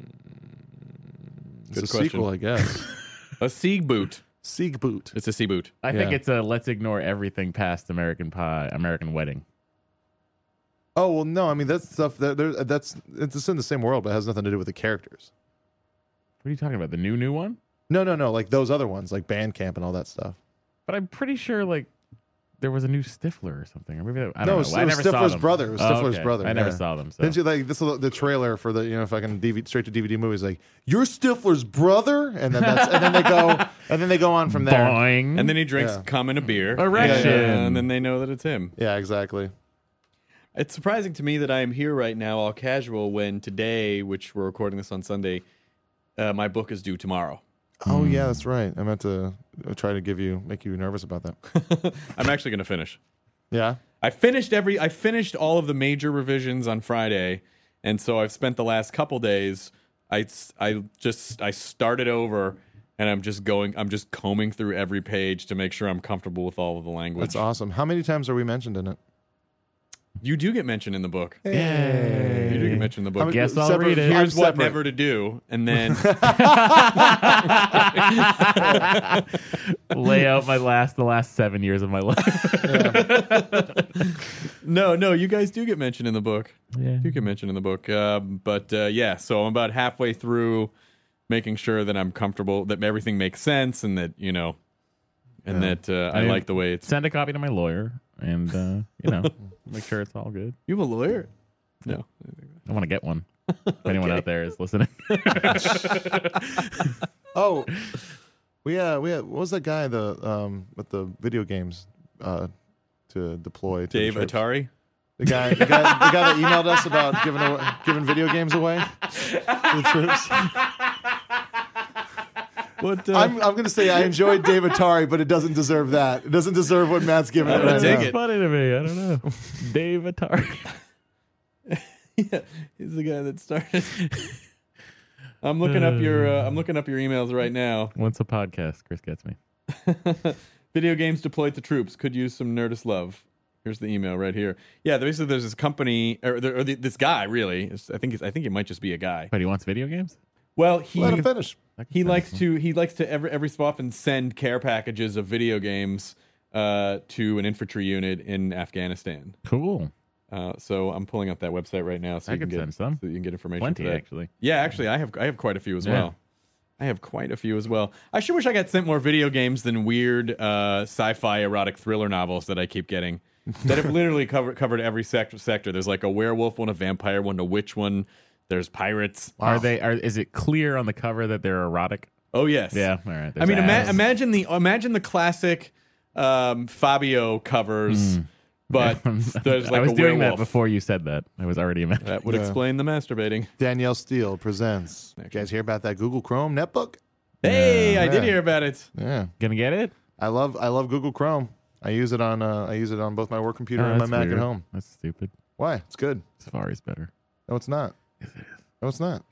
Good a question. sequel, I guess. A Sieg boot. Sieg boot. It's a Sieg boot. I think Yeah. it's a let's ignore everything past American Pie, American Wedding. Oh well, no. I mean that's stuff that there, that's it's in the same world, but it has nothing to do with the characters. What are you talking about? The new new one? No, no, no. Like those other ones, like Bandcamp and all that stuff. But I'm pretty sure like there was a new Stifler or something, or maybe that, I No, don't it was- know. I it was never saw Stifler's them. brother. It was Oh, Stifler's okay. brother, I never yeah. saw them. So. Didn't you like this? is The trailer for the you know fucking D V D, straight to D V D movies, like you're Stifler's brother, and then that's and then they go and then they go on from there. Boing. And then he drinks Yeah. cum and a beer. Erection. And then they know that it's him. Yeah, exactly. It's surprising to me that I am here right now, all casual, when today, which we're recording this on Sunday, uh, my book is due tomorrow. Oh yeah, that's right. I meant to uh, try to give you make you nervous about that. I'm actually going to finish. Yeah. I finished every. I finished all of the major revisions on Friday, and so I've spent the last couple days. I I just I started over, and I'm just going. I'm just combing through every page to make sure I'm comfortable with all of the language. That's awesome. How many times are we mentioned in it? You do get mentioned in the book. Hey. You do get mentioned in the How book. many- Guess I'll separate- read it. I'm Here's what separate. never to do, and then Lay out my last the last seven years of my life. no, no, you guys do get mentioned in the book. Yeah. You get mentioned in the book, um, but uh, yeah. So I'm about halfway through, making sure that I'm comfortable, that everything makes sense, and that you know, and Yeah. that uh, I, I mean, like the way it's. Send a copy to my lawyer, and uh, you know, make sure it's all good. You have a lawyer? No. I want to get one. If anyone out there is listening, Oh, we uh we had, what was that guy the um with the video games uh to deploy to Dave the troops? Atari. The guy, the guy, the guy that emailed us about giving away, giving video games away to the troops. What? Uh, I'm, I'm going to say I enjoyed Dave Atari, but it doesn't deserve that. It doesn't deserve what Matt's giving it I'm gonna right take now. it. funny to me. I don't know. Dave Atari. yeah, he's the guy that started. I'm looking up your. Uh, I'm looking up your emails right now. Once a podcast, Chris gets me. Video games deployed to troops could use some Nerdist love. Here's the email right here. Yeah, basically there's this company or, there, or the, this guy really. It's, I think it's, I think it might just be a guy. But he wants video games. Well, he Let him finish. he likes to he likes to every every so often send care packages of video games uh, to an infantry unit in Afghanistan. Cool. Uh, so I'm pulling up that website right now, so I you can could get send some. so you can get information. Plenty for that. actually. Yeah, actually, I have I have quite a few as Yeah. well. I have quite a few as well. I sure wish I got sent more video games than weird uh, sci-fi erotic thriller novels that I keep getting. That have literally covered covered every sector. Sector. There's like a werewolf one, a vampire one, a witch one. There's pirates. Are they? Are is it clear on the cover that they're erotic? Oh yes. Yeah. All right. I mean, ima- There's ass. imagine the imagine the classic um, Fabio covers, but there's like I was a doing werewolf. that before you said that. I was already imagining. That would Yeah. explain the masturbating. Danielle Steele presents. You guys hear about that Google Chrome netbook? Hey, I did Yeah. hear about it. Yeah, Gonna get it? I love I love Google Chrome. I use it on uh, I use it on both my work computer Oh, and my that's Mac weird. at home. That's stupid. Why? It's good. Safari's better. No, it's not. No, it's not.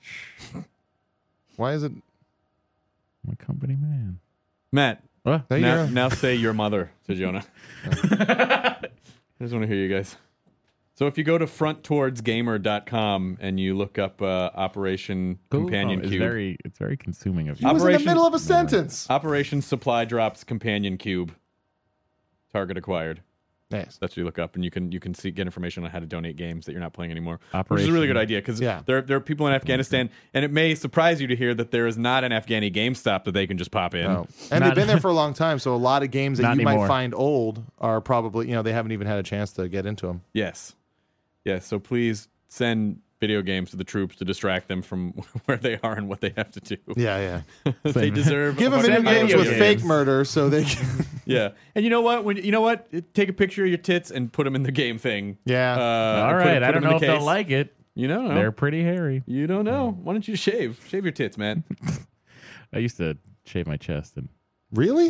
Why is it? I'm a company man. Matt, What? There you now, go. now say your mother to Jonah. I just want to hear you guys. So if you go to front towards gamer dot com and you look up uh, Operation Companion Oh, it's Cube, very, it's very consuming of you. He was in the Operation- middle of a sentence. Operation Supply Drops Companion Cube, target acquired. Nice. That's what you look up, and you can you can see get information on how to donate games that you're not playing anymore. Which is a Operation- really good idea because Yeah. there there are people in Afghanistan, and it may surprise you to hear that there is not an Afghani GameStop that they can just pop in. No. And Not- they've been there for a long time, so a lot of games that Not you might anymore. find old are probably, you know, they haven't even had a chance to get into them. Yes, yes. So please send video games to the troops to distract them from where they are and what they have to do. Yeah, yeah. They deserve. Give them a video fucking games video with games. fake murder so they can. Yeah, and you know what? When you know what, take a picture of your tits and put them in the game thing. Yeah. Uh, All put- right. put I them don't in know the if they'll case. like it. You don't know. They're pretty hairy. You don't know. Why don't you shave? Shave your tits, man. I used to shave my chest, and Really? yeah,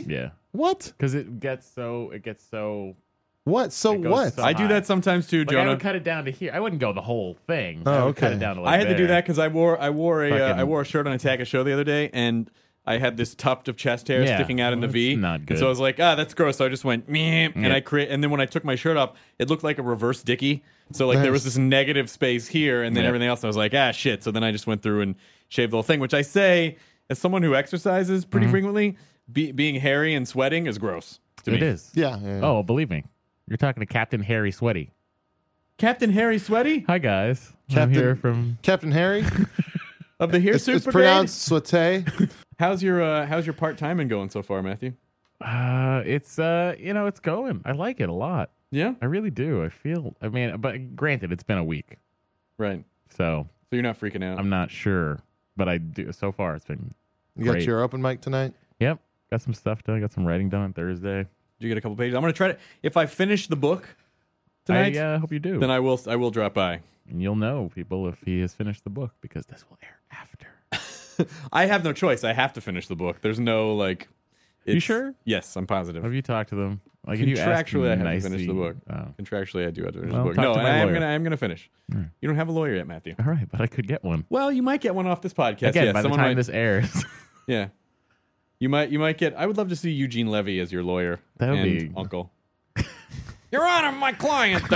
What? because it gets so it gets so. What? So It goes what? so- I do that sometimes too, Like, I Jonah. would cut it down to here. I wouldn't go the whole thing. Oh, I would cut okay. it down to like I had to do there. that because I wore I wore a uh, Fucking- I wore a shirt on Attack a Show the other day, and I had this tuft of chest hair Yeah. sticking out in the Well, V. it's not And good. so I was like, ah, that's gross. So I just went, meh, and Yeah. I create. And then when I took my shirt off, it looked like a reverse Dickie. So like there was Nice. this negative space here, and then Yeah. everything else. I was like, ah, shit. So then I just went through and shaved the whole thing, which I say as someone who exercises pretty Mm-hmm. frequently, be, being hairy and sweating is gross to It me. is. Yeah. yeah, yeah. Oh, believe me, you're talking to Captain Harry Sweaty. Captain Harry Sweaty Hi guys, I'm Captain- here from. Captain Harry. of the it's Hirsute it's Brigade. pronounced saute. How's your uh, How's your part timing going so far, Matthew? Uh, it's uh, you know, it's going. I like it a lot. Yeah, I really do. I feel. I mean, but granted, it's been a week, right. so So you're not freaking out. I'm not sure. But I do. So far, it's been. You got Great. your open mic tonight? Yep. Got some stuff done. Got some writing done on Thursday. Did you get a couple pages? I'm gonna try to. If I finish the book tonight, I uh, hope you do. then I will. I will drop by. and you'll know, people, if he has finished the book because this will air after. I have no choice. I have to finish the book. There's no like. You it's- sure? Yes, I'm positive. Have you talked to them? Like, if you ask Contractually, I have nicely, to finish the book. Oh. Contractually, I do have to finish Well, the book. talk No, to and my I am lawyer. gonna. I am gonna finish. Right. You don't have a lawyer yet, Matthew. All right, but I could get one. Well, you might get one off this podcast. Again, yeah, by the someone time might, this airs. yeah, you might. You might get. I would love to see Eugene Levy as your lawyer. That would and be- uncle. Your Honor, my client.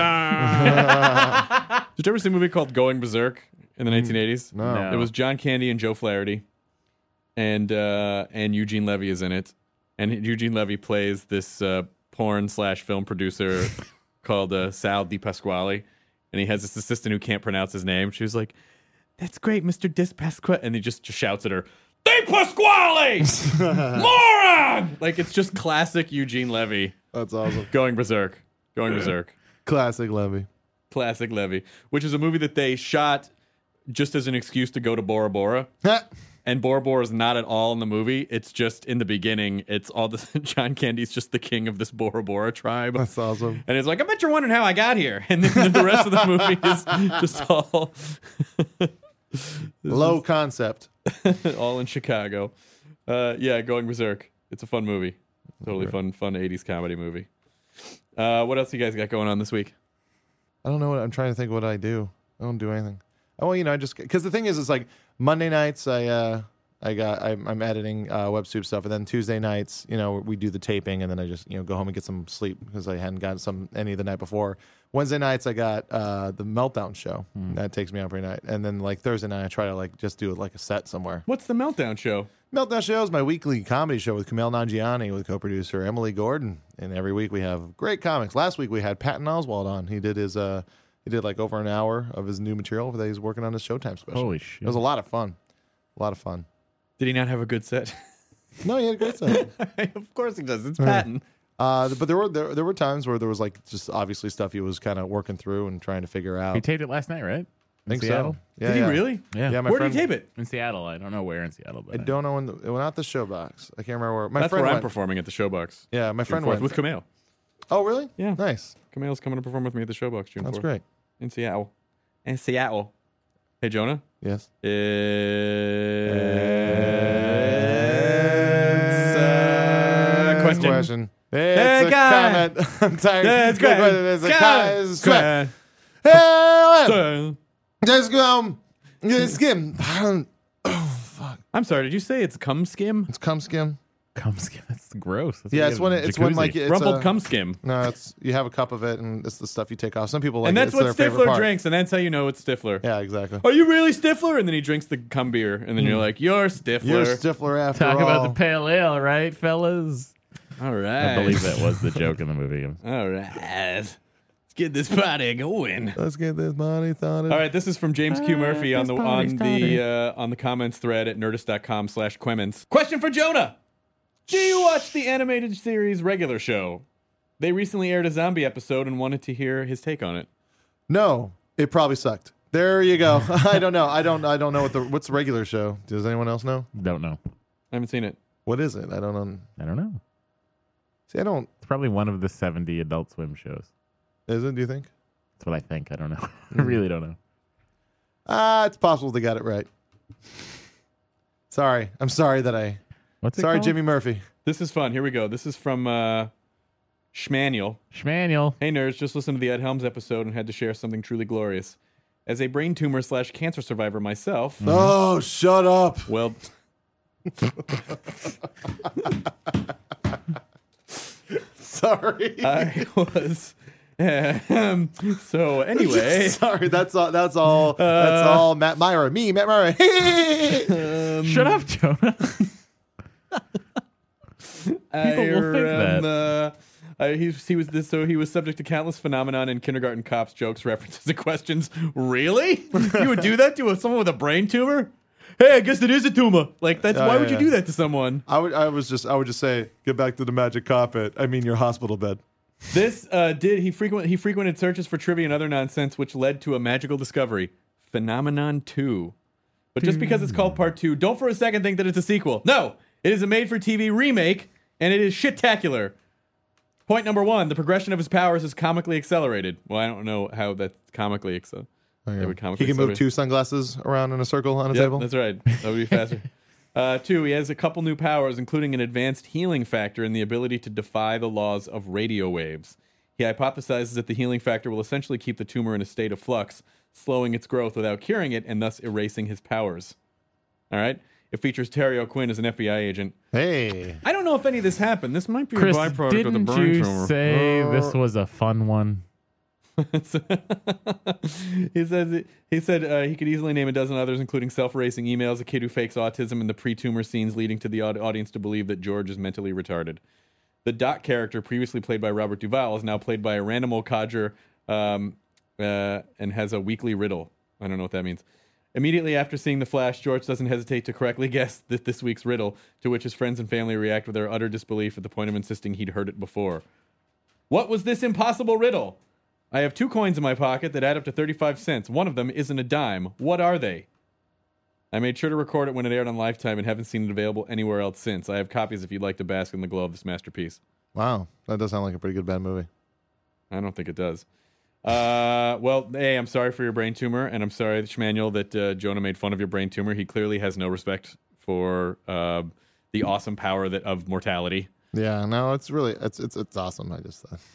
Uh... Did you ever see a movie called Going Berserk in the nineteen eighties? No. No. It was John Candy and Joe Flaherty, and uh, and Eugene Levy is in it, and Eugene Levy plays this uh, porn slash film producer called uh, Sal Di Pasquale, and he has this assistant who can't pronounce his name. She was like, "That's great, Mister Dis Pasqua," and he just, just shouts at her, "Di Pasquale, moron!" Like it's just classic Eugene Levy That's awesome. going berserk, going berserk. Classic Levy. Classic Levy, which is a movie that they shot just as an excuse to go to Bora Bora. And Bora Bora is not at all in the movie. It's just in the beginning. It's all the John Candy's just the king of this Bora Bora tribe. That's awesome. And it's like, I bet you're wondering how I got here. And then the rest of the movie is just all Low concept. all in Chicago. Uh, yeah, Going Berserk. It's a fun movie. Totally fun, fun eighties comedy movie. Uh, what else you guys got going on this week? I don't know what I'm trying to think what I do. I don't do anything. Oh, well, you know, I just because the thing is, it's like Monday nights. I uh, I got I'm, I'm editing uh, Web Soup stuff, and then Tuesday nights, you know, we do the taping, and then I just you know go home and get some sleep because I hadn't gotten some any the night before. Wednesday nights, I got uh, the Meltdown show that takes me out every night, and then like Thursday night, I try to like just do it like a set somewhere. What's the Meltdown Show? Meltdown Show is my weekly comedy show with Kumail Nanjiani with co-producer Emily Gordon, and every week we have great comics. Last week we had Patton Oswalt on. He did his uh, he did like over an hour of his new material that he's working on his Showtime special. Holy It shit. was a lot of fun. A lot of fun. Did he not have a good set? No, he had a great set. Of course he does. It's Patton. Uh, but there were there, there were times where there was like just obviously stuff he was kind of working through and trying to figure out. He taped it last night, right? I think in Seattle? so. Yeah, Did yeah. he really? Yeah. Yeah, my Where friend, did he tape it? In Seattle. I don't know where in Seattle, but I don't know when the, it went out the Showbox. I can't remember where. My That's friend where I'm went. performing at the Showbox. Yeah, my June friend fourth went. with Kumail. Oh, really? Yeah. Nice. Kumail's coming to perform with me at the Showbox June That's fourth. great. In Seattle. In Seattle. Hey, Jonah. Yes. It's a question. Question. It's Hey, a guy. comment. I'm tired. Yeah, it's Good great. question. It's a Guy. comment. It's a Guy. Hey, Guy. just go. Just skim. I'm sorry. Did you say it's cum skim? It's cum skim. cum skim. That's gross. That's Yeah, like it's a when it, it's when jacuzzi. like it's Rumpled a, cum skim. No, it's you have a cup of it and it's the stuff you take off. Some people like And it. that's It's what their favorite Stifler part. drinks, and that's how you know it's Stifler. Yeah, exactly. Are you really Stifler? And then he drinks the cum beer, and then you're like, you're Stifler. You're Stifler after Talk all. about the pale ale, right, fellas? All right. I believe that was the joke in the movie. All right. Let's get this party going. Let's get this money started. All right, this is from James Q. Murphy on the this on party the uh, on the comments thread at nerdist.com slash Quemens. Question for Jonah. Do you watch the animated series Regular Show? They recently aired a zombie episode and wanted to hear his take on it. No, it probably sucked. There you go. I don't know. I don't. I don't know what the what's the regular show. Does anyone else know? Don't know. I haven't seen it. What is it? I don't know. I don't know. See, I don't. It's probably one of the seventy Adult Swim shows. Is it? Do you think? That's what I think. I don't know. I really don't know. Ah, it's possible they got it right. Sorry, I'm sorry that I. What's it Sorry, called? Jimmy Murphy. This is fun. Here we go. This is from uh, Schmanuel. Schmanuel. Hey, nerds, just listened to the Ed Helms episode and had to share something truly glorious. As a brain tumor slash cancer survivor myself... Oh, shut up. Well... Sorry. I was... Um, so, anyway... Sorry, that's all. That's all. That's all. Matt Myra. Me, Matt Myra. Hey! Um, Shut up, Jonah. People will think that. Uh, he, he was this, so he was subject to countless phenomenon in kindergarten cops, jokes, references, and questions. Really? You would do that to a, someone with a brain tumor? Hey, I guess it is a tumor. Like that's Yeah, why yeah, would you yeah. do that to someone? I would. I was just. I would just say, get back to the magic carpet. I mean, your hospital bed. This uh, did he frequent he frequented searches for trivia and other nonsense, which led to a magical discovery, Phenomenon Two. But just because it's called Part Two, don't for a second think that it's a sequel. No, it is a made-for-T V remake, and it is shit-tacular. Point number one: the progression of his powers is comically accelerated. Well, I don't know how that's comically accelerated. They would comically He can move accelerate. two sunglasses around in a circle on a Yep, table. that's right. That would be faster. uh, two, he has a couple new powers, including an advanced healing factor and the ability to defy the laws of radio waves. He hypothesizes that the healing factor will essentially keep the tumor in a state of flux, slowing its growth without curing it and thus erasing his powers. All right? It features Terry O'Quinn as an F B I agent. Hey. I don't know if any of this happened. This might be Chris, a byproduct didn't of the brain you tumor. say this was a fun one? he says he said uh, he could easily name a dozen others, including self-erasing emails, a kid who fakes autism, and the pre-tumor scenes leading to the aud- audience to believe that George is mentally retarded. The Doc character, previously played by Robert Duvall, is now played by a random old codger um, uh, and has a weekly riddle. I don't know what that means. Immediately after seeing The Flash, George doesn't hesitate to correctly guess th- this week's riddle, to which his friends and family react with their utter disbelief at the point of insisting he'd heard it before. What was this impossible riddle? I have two coins in my pocket that add up to thirty-five cents. One of them isn't a dime. What are they? I made sure to record it when it aired on Lifetime and haven't seen it available anywhere else since. I have copies if you'd like to bask in the glow of this masterpiece. Wow, that does sound like a pretty good bad movie. I don't think it does. Uh, well, hey, I'm sorry for your brain tumor, and I'm sorry, Schmanuel, that uh, Jonah made fun of your brain tumor. He clearly has no respect for uh, the awesome power that of mortality. Yeah, no, it's really it's it's it's awesome. I just uh,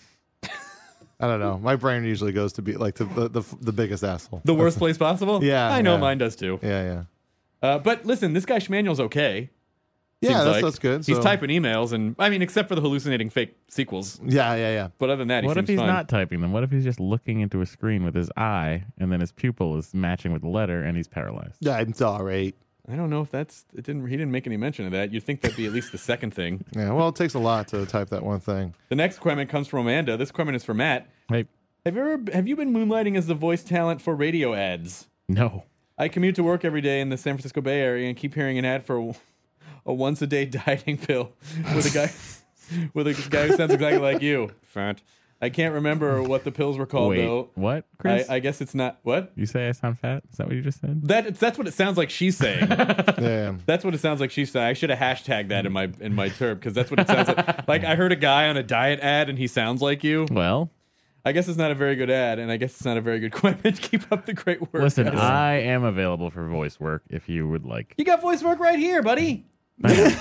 I don't know. My brain usually goes to be like to the the, the biggest asshole. The worst place possible? Yeah, I know yeah. mine does too. Yeah, yeah. Uh, but listen, this guy Schmanuel's okay. Yeah, Seems that's like. that's good. He's so- typing emails, and I mean, except for the hallucinating fake sequels. Yeah, yeah, yeah. But other than that, he What if seems he's fine. not typing them? What if he's just looking into a screen with his eye, and then his pupil is matching with the letter, and he's paralyzed? Yeah, it's all right. I don't know if that's. It didn't. He didn't make any mention of that. You'd think that'd be at least the second thing. Yeah, well, it takes a lot to type that one thing. The next comment comes from Amanda. This comment is for Matt. Hey, Have you ever have you been moonlighting as the voice talent for radio ads? no. I commute to work every day in the San Francisco Bay Area and keep hearing an ad for a once a day dieting pill with a guy with a guy who sounds exactly like you. Fat. I can't remember what the pills were called Wait, though. what, Chris? I, I guess it's not what you say I sound fat? Is that what you just said? that. That's what it sounds like she's saying. Yeah. That's what it sounds like she's saying. I should have hashtagged that in my in my term because that's what it sounds like. Like I heard a guy on a diet ad and he sounds like you. Well, I guess it's not a very good ad, and I guess it's not a very good comment. Keep up the great work. listen, guys. I am available for voice work if you would like. You got voice work right here, buddy. You didn't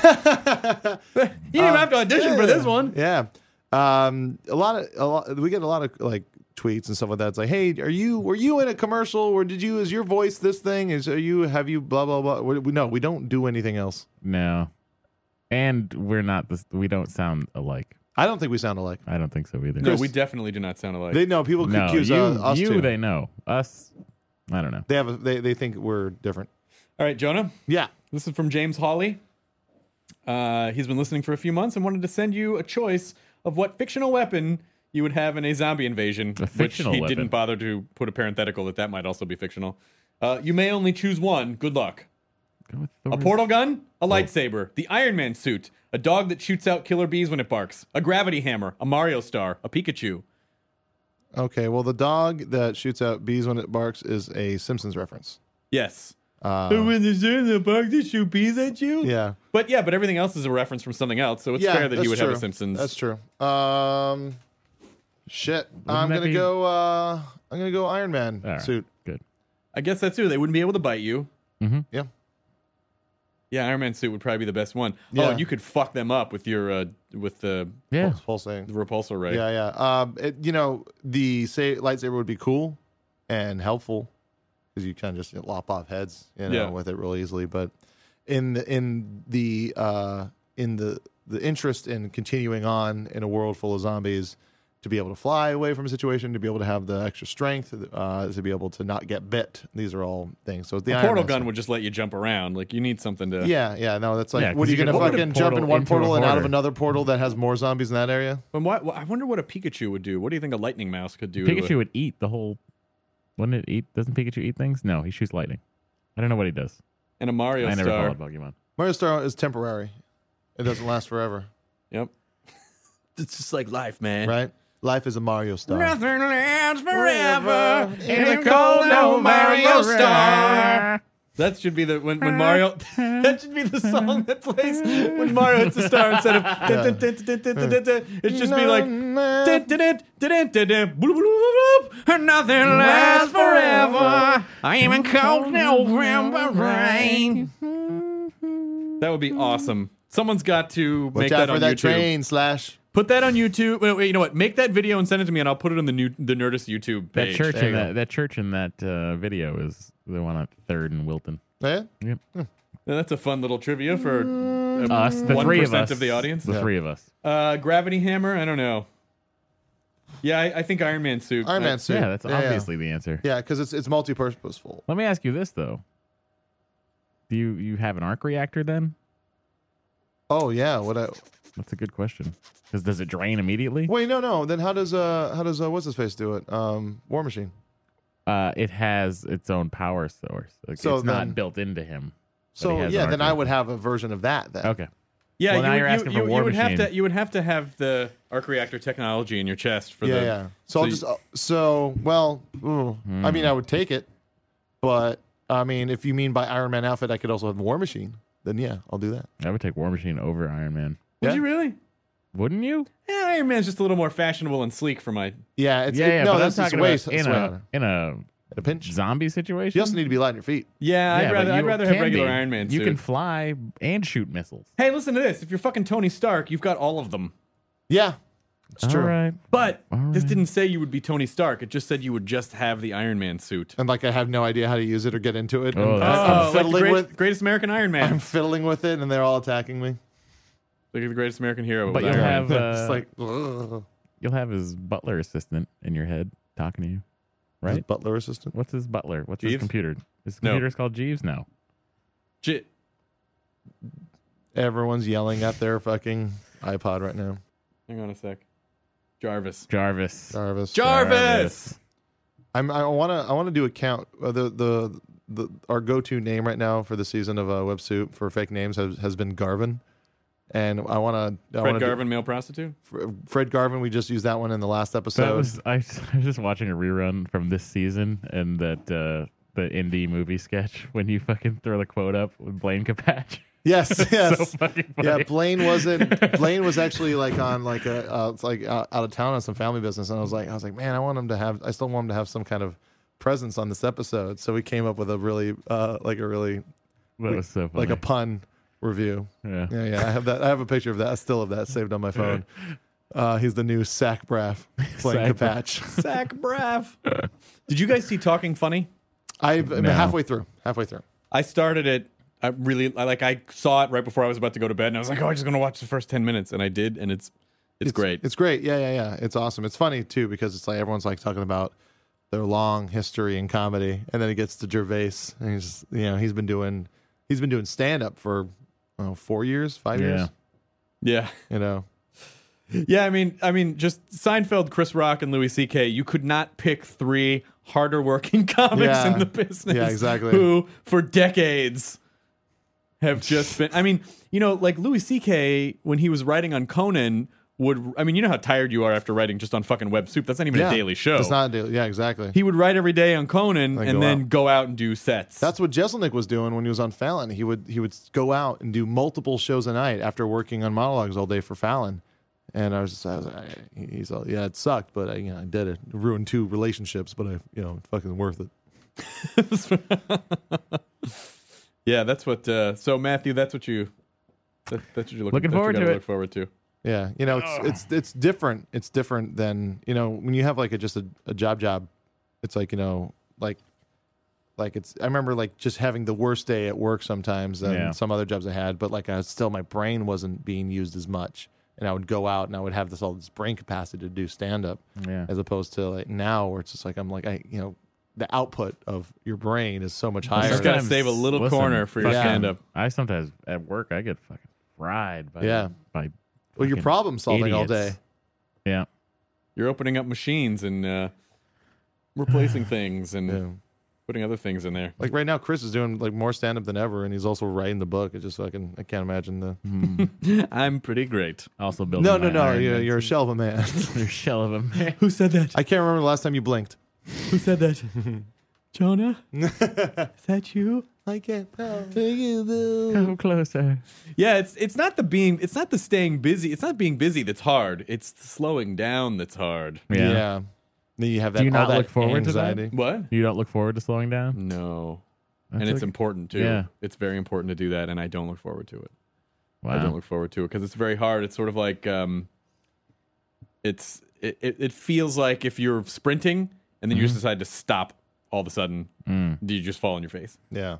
even have to audition for this one. Yeah. Um, a lot of a lot, we get a lot of like tweets and stuff like that. It's like, hey, are you were you in a commercial, or did you is your voice this thing? Is are you have you blah blah blah? We, no, we don't do anything else. No. And we're not, this, we don't sound alike. I don't think we sound alike. I don't think so either. No, we definitely do not sound alike. They know people No, accuse you, uh, us you too. they know. Us, I don't know. They have a, they they think we're different. All right, Jonah. Yeah. This is from James Hawley. Uh, he's been listening for a few months and wanted to send you a choice of what fictional weapon you would have in a zombie invasion, A which fictional he weapon. didn't bother to put a parenthetical that that might also be fictional. Uh, you may only choose one. Good luck. Go with A Thor's- portal gun, a lightsaber, the Iron Man suit, a dog that shoots out killer bees when it barks, a gravity hammer, a Mario star, a Pikachu. Okay. Well, the dog that shoots out bees when it barks is a Simpsons reference. Yes. Uh, when there's in the bark to shoot bees at you? yeah. But yeah, but everything else is a reference from something else, so it's yeah, fair that that's he would true. have a Simpsons. That's true. Um, shit. I'm that gonna be- go. Uh, I'm gonna go Iron Man All right, suit. Good. I guess that's true. They wouldn't be able to bite you. Yeah. Yeah, Iron Man suit would probably be the best one. Yeah. Oh, and you could fuck them up with your uh, with the, Yeah. Pulsing. the repulsor ray. Yeah, yeah. Um, it, you know, the say lightsaber would be cool and helpful because you kind of just you know, lop off heads, you know, Yeah. with it real easily. But in the in the uh, in the the interest in continuing on in a world full of zombies, to be able to fly away from a situation, to be able to have the extra strength, uh, to be able to not get bit. These are all things. So the A Iron portal Man gun suit. would just let you jump around. Like you need something to. Yeah, yeah. No, that's like, Yeah, what 'cause are you you gonna can open a fucking jump in portal one into a portal and out of portal. another portal that has more zombies in that area? But what, I wonder what a Pikachu would do. What do you think a lightning mouse could do? to Pikachu it? would eat the whole. Wouldn't it eat? Doesn't Pikachu eat things? No, he shoots lightning. I don't know what he does. And a Mario I never Star. followed Pokemon. Mario Star is temporary. It doesn't last forever, Yep. It's just like life, man. right? Life is a Mario Star. Nothing lasts forever in the cold, no Mario Star. That should be the when, when Mario. That should be the song that plays when Mario hits the star instead of. Dun, dun, dun, dun, dun, dun, dun, dun. It should just be like. Dun, dun, dun, dun, dun, dun, bloop, bloop, bloop, bloop. Nothing lasts forever. Even cold November rain. That would be awesome. Someone's got to Watch make out that for on that YouTube. train, Slash. Put that on YouTube. Wait, wait, you know what? Make that video and send it to me, and I'll put it on the new the Nerdist YouTube That page. church There in you go. that that church in that uh, video is the one on Third and Wilton. Yeah? Yep. Yeah, that's a fun little trivia for uh, Us, the one three of percent us of the audience. The Yeah. three of us. Uh, Gravity Hammer. I don't know. Yeah, I, I think Iron Man suit. Iron I- Man suit. Yeah, that's yeah, obviously the answer. Yeah, because it's it's multi-purposeful. Let me ask you this though. Do you you have an arc reactor then? Oh yeah. What? I, That's a good question. Because does it drain immediately? wait, no, no. Then how does uh how does uh, what's his face do it? Um, War Machine. Uh, it has its own power source. Like, So it's then- not built into him. but So he has yeah, an then arc I would reactor. have a version of that. Then. Okay. Yeah, Well, you now would, you're you- asking you, for you War would have Machine. to you would have to have the arc reactor technology in your chest for Yeah, the. yeah. So, I'll you- just uh, so well. ooh, I mean, I would take it, but I mean, if you mean by Iron Man outfit, I could also have War Machine. Then yeah, I'll do that. I would take War Machine over Iron Man. Would Yeah. you really? Wouldn't you? Yeah, Iron Man's just a little more fashionable and sleek for my. Yeah, it's yeah, it- yeah. no, but that's I'm just talking way, about it's in way a on in a a pinch. zombie situation. You also need to be light on your feet. Yeah, Yeah, I'd but rather I'd you rather have can regular be. Iron Man You suit. can fly and shoot missiles. Hey, listen to this. If you're fucking Tony Stark, you've got all of them. Yeah, it's true. All right. But All this right. didn't say you would be Tony Stark. It just said you would just have the Iron Man suit. And like I have no idea how to use it or get into it. Oh, and that's I- tough. I'm like the fiddling great- with. greatest American Iron Man. I'm fiddling with it, and they're all attacking me. Look at the greatest American hero. But with you'll Iron Man. have uh, it's like ugh. you'll have his butler assistant in your head talking to you, His right? butler assistant. What's his butler? What's his Jeeves? computer? His No. computer's called Jeeves now. J- Everyone's yelling at their fucking iPod right now. Hang on a sec. Jarvis. Jarvis. Jarvis. Jarvis. I'm, I want to. I want to do a count. Uh, the the the our go-to name right now for the season of uh, Web Soup for fake names has, has been Garvin, and I want to. Fred Garvin, male prostitute. Fred Garvin. We just used that one in the last episode. That was I, I was just watching a rerun from this season and that uh, the indie movie sketch when you fucking throw the quote up with Blaine Capatch. yes, yes. So fucking funny. Yeah, Blaine wasn't. Blaine was actually like on like a uh, it's like out, out of town on some family business, and I was like, I was like, man, I want him to have. I still want him to have some kind of presence on this episode. So we came up with a really uh like a really That was so funny. like a pun review. yeah. Yeah, yeah. I have that. I have a picture of that. Still of that saved on my phone. Uh, he's the new Sack Braff playing Sack Capatch. Zach Braff. Did you guys see Talking Funny? I've I'm No. halfway through. Halfway through. I started it. I really I, like. I saw it right before I was about to go to bed, and I was like, "Oh, I'm just gonna watch the first ten minutes," and I did, and it's it's, great. It's great. Yeah, yeah, yeah. It's awesome. It's funny too because it's like everyone's like talking about their long history in comedy, and then it gets to Gervais, and he's just, you know he's been doing he's been doing stand up for oh, four years, five Yeah. years. yeah, You know. yeah. I mean, I mean, just Seinfeld, Chris Rock, and Louis C K. You could not pick three harder working comics Yeah. in the business. Yeah, exactly. Who for decades have just been. I mean, you know, like Louis C K when he was writing on Conan. Would I mean you know how tired you are after writing just on fucking Web Soup? That's not even Yeah. a daily show. It's not a daily. Yeah, exactly. He would write every day on Conan Then and go then out. go out and do sets. That's what Jeselnik was doing when he was on Fallon. He would he would go out and do multiple shows a night after working on monologues all day for Fallon. And I was just, I was like, he's all, yeah, it sucked, but I, you know, I did it. It ruined two relationships, but I, you know, it's fucking worth it. Yeah, that's what. Uh, so Matthew, that's what you. That, that's what you're looking, Looking that's what forward you to gotta it. Look forward to. Yeah, you know, it's it's it's different. It's different than, you know, when you have like a just a, a job job. It's like, you know, like like it's. I remember like just having the worst day at work sometimes than Yeah. some other jobs I had, but like I was still, my brain wasn't being used as much, and I would go out and I would have this all this brain capacity to do stand up, Yeah. as opposed to like now where it's just like I'm like I you know the output of your brain is so much You higher. just gotta Sometimes- save a little listen, corner for your fucking- stand up. I sometimes at work I get fucking fried by Yeah. by Well, you're fucking problem solving all idiots. day. Yeah. You're opening up machines and uh, replacing things and Yeah. putting other things in there. Like right now, Chris is doing like more stand up than ever, and he's also writing the book. It's just fucking I can't imagine the. I'm pretty great. Also building. No, no, my no. Iron You're, Man you're a suit. shell of a man. You're a shell of a man. Who said that? I can't remember the last time you blinked. Who said that? Jonah? Is that you? I can't tell. Come closer. Yeah, it's it's not the being it's not the staying busy. It's not being busy that's hard. It's the slowing down that's hard. Yeah. Yeah. Then you have that. Do you all not that look forward to that? anxiety. What? You don't look forward to slowing down. No. That's and it's okay. important too. Yeah. It's very important to do that, and I don't look forward to it. Wow. I don't look forward to it because it's very hard. It's sort of like um, it's it, it, it feels like if you're sprinting and then you just decide to stop all of a sudden, Mm. you just fall on your face. Yeah.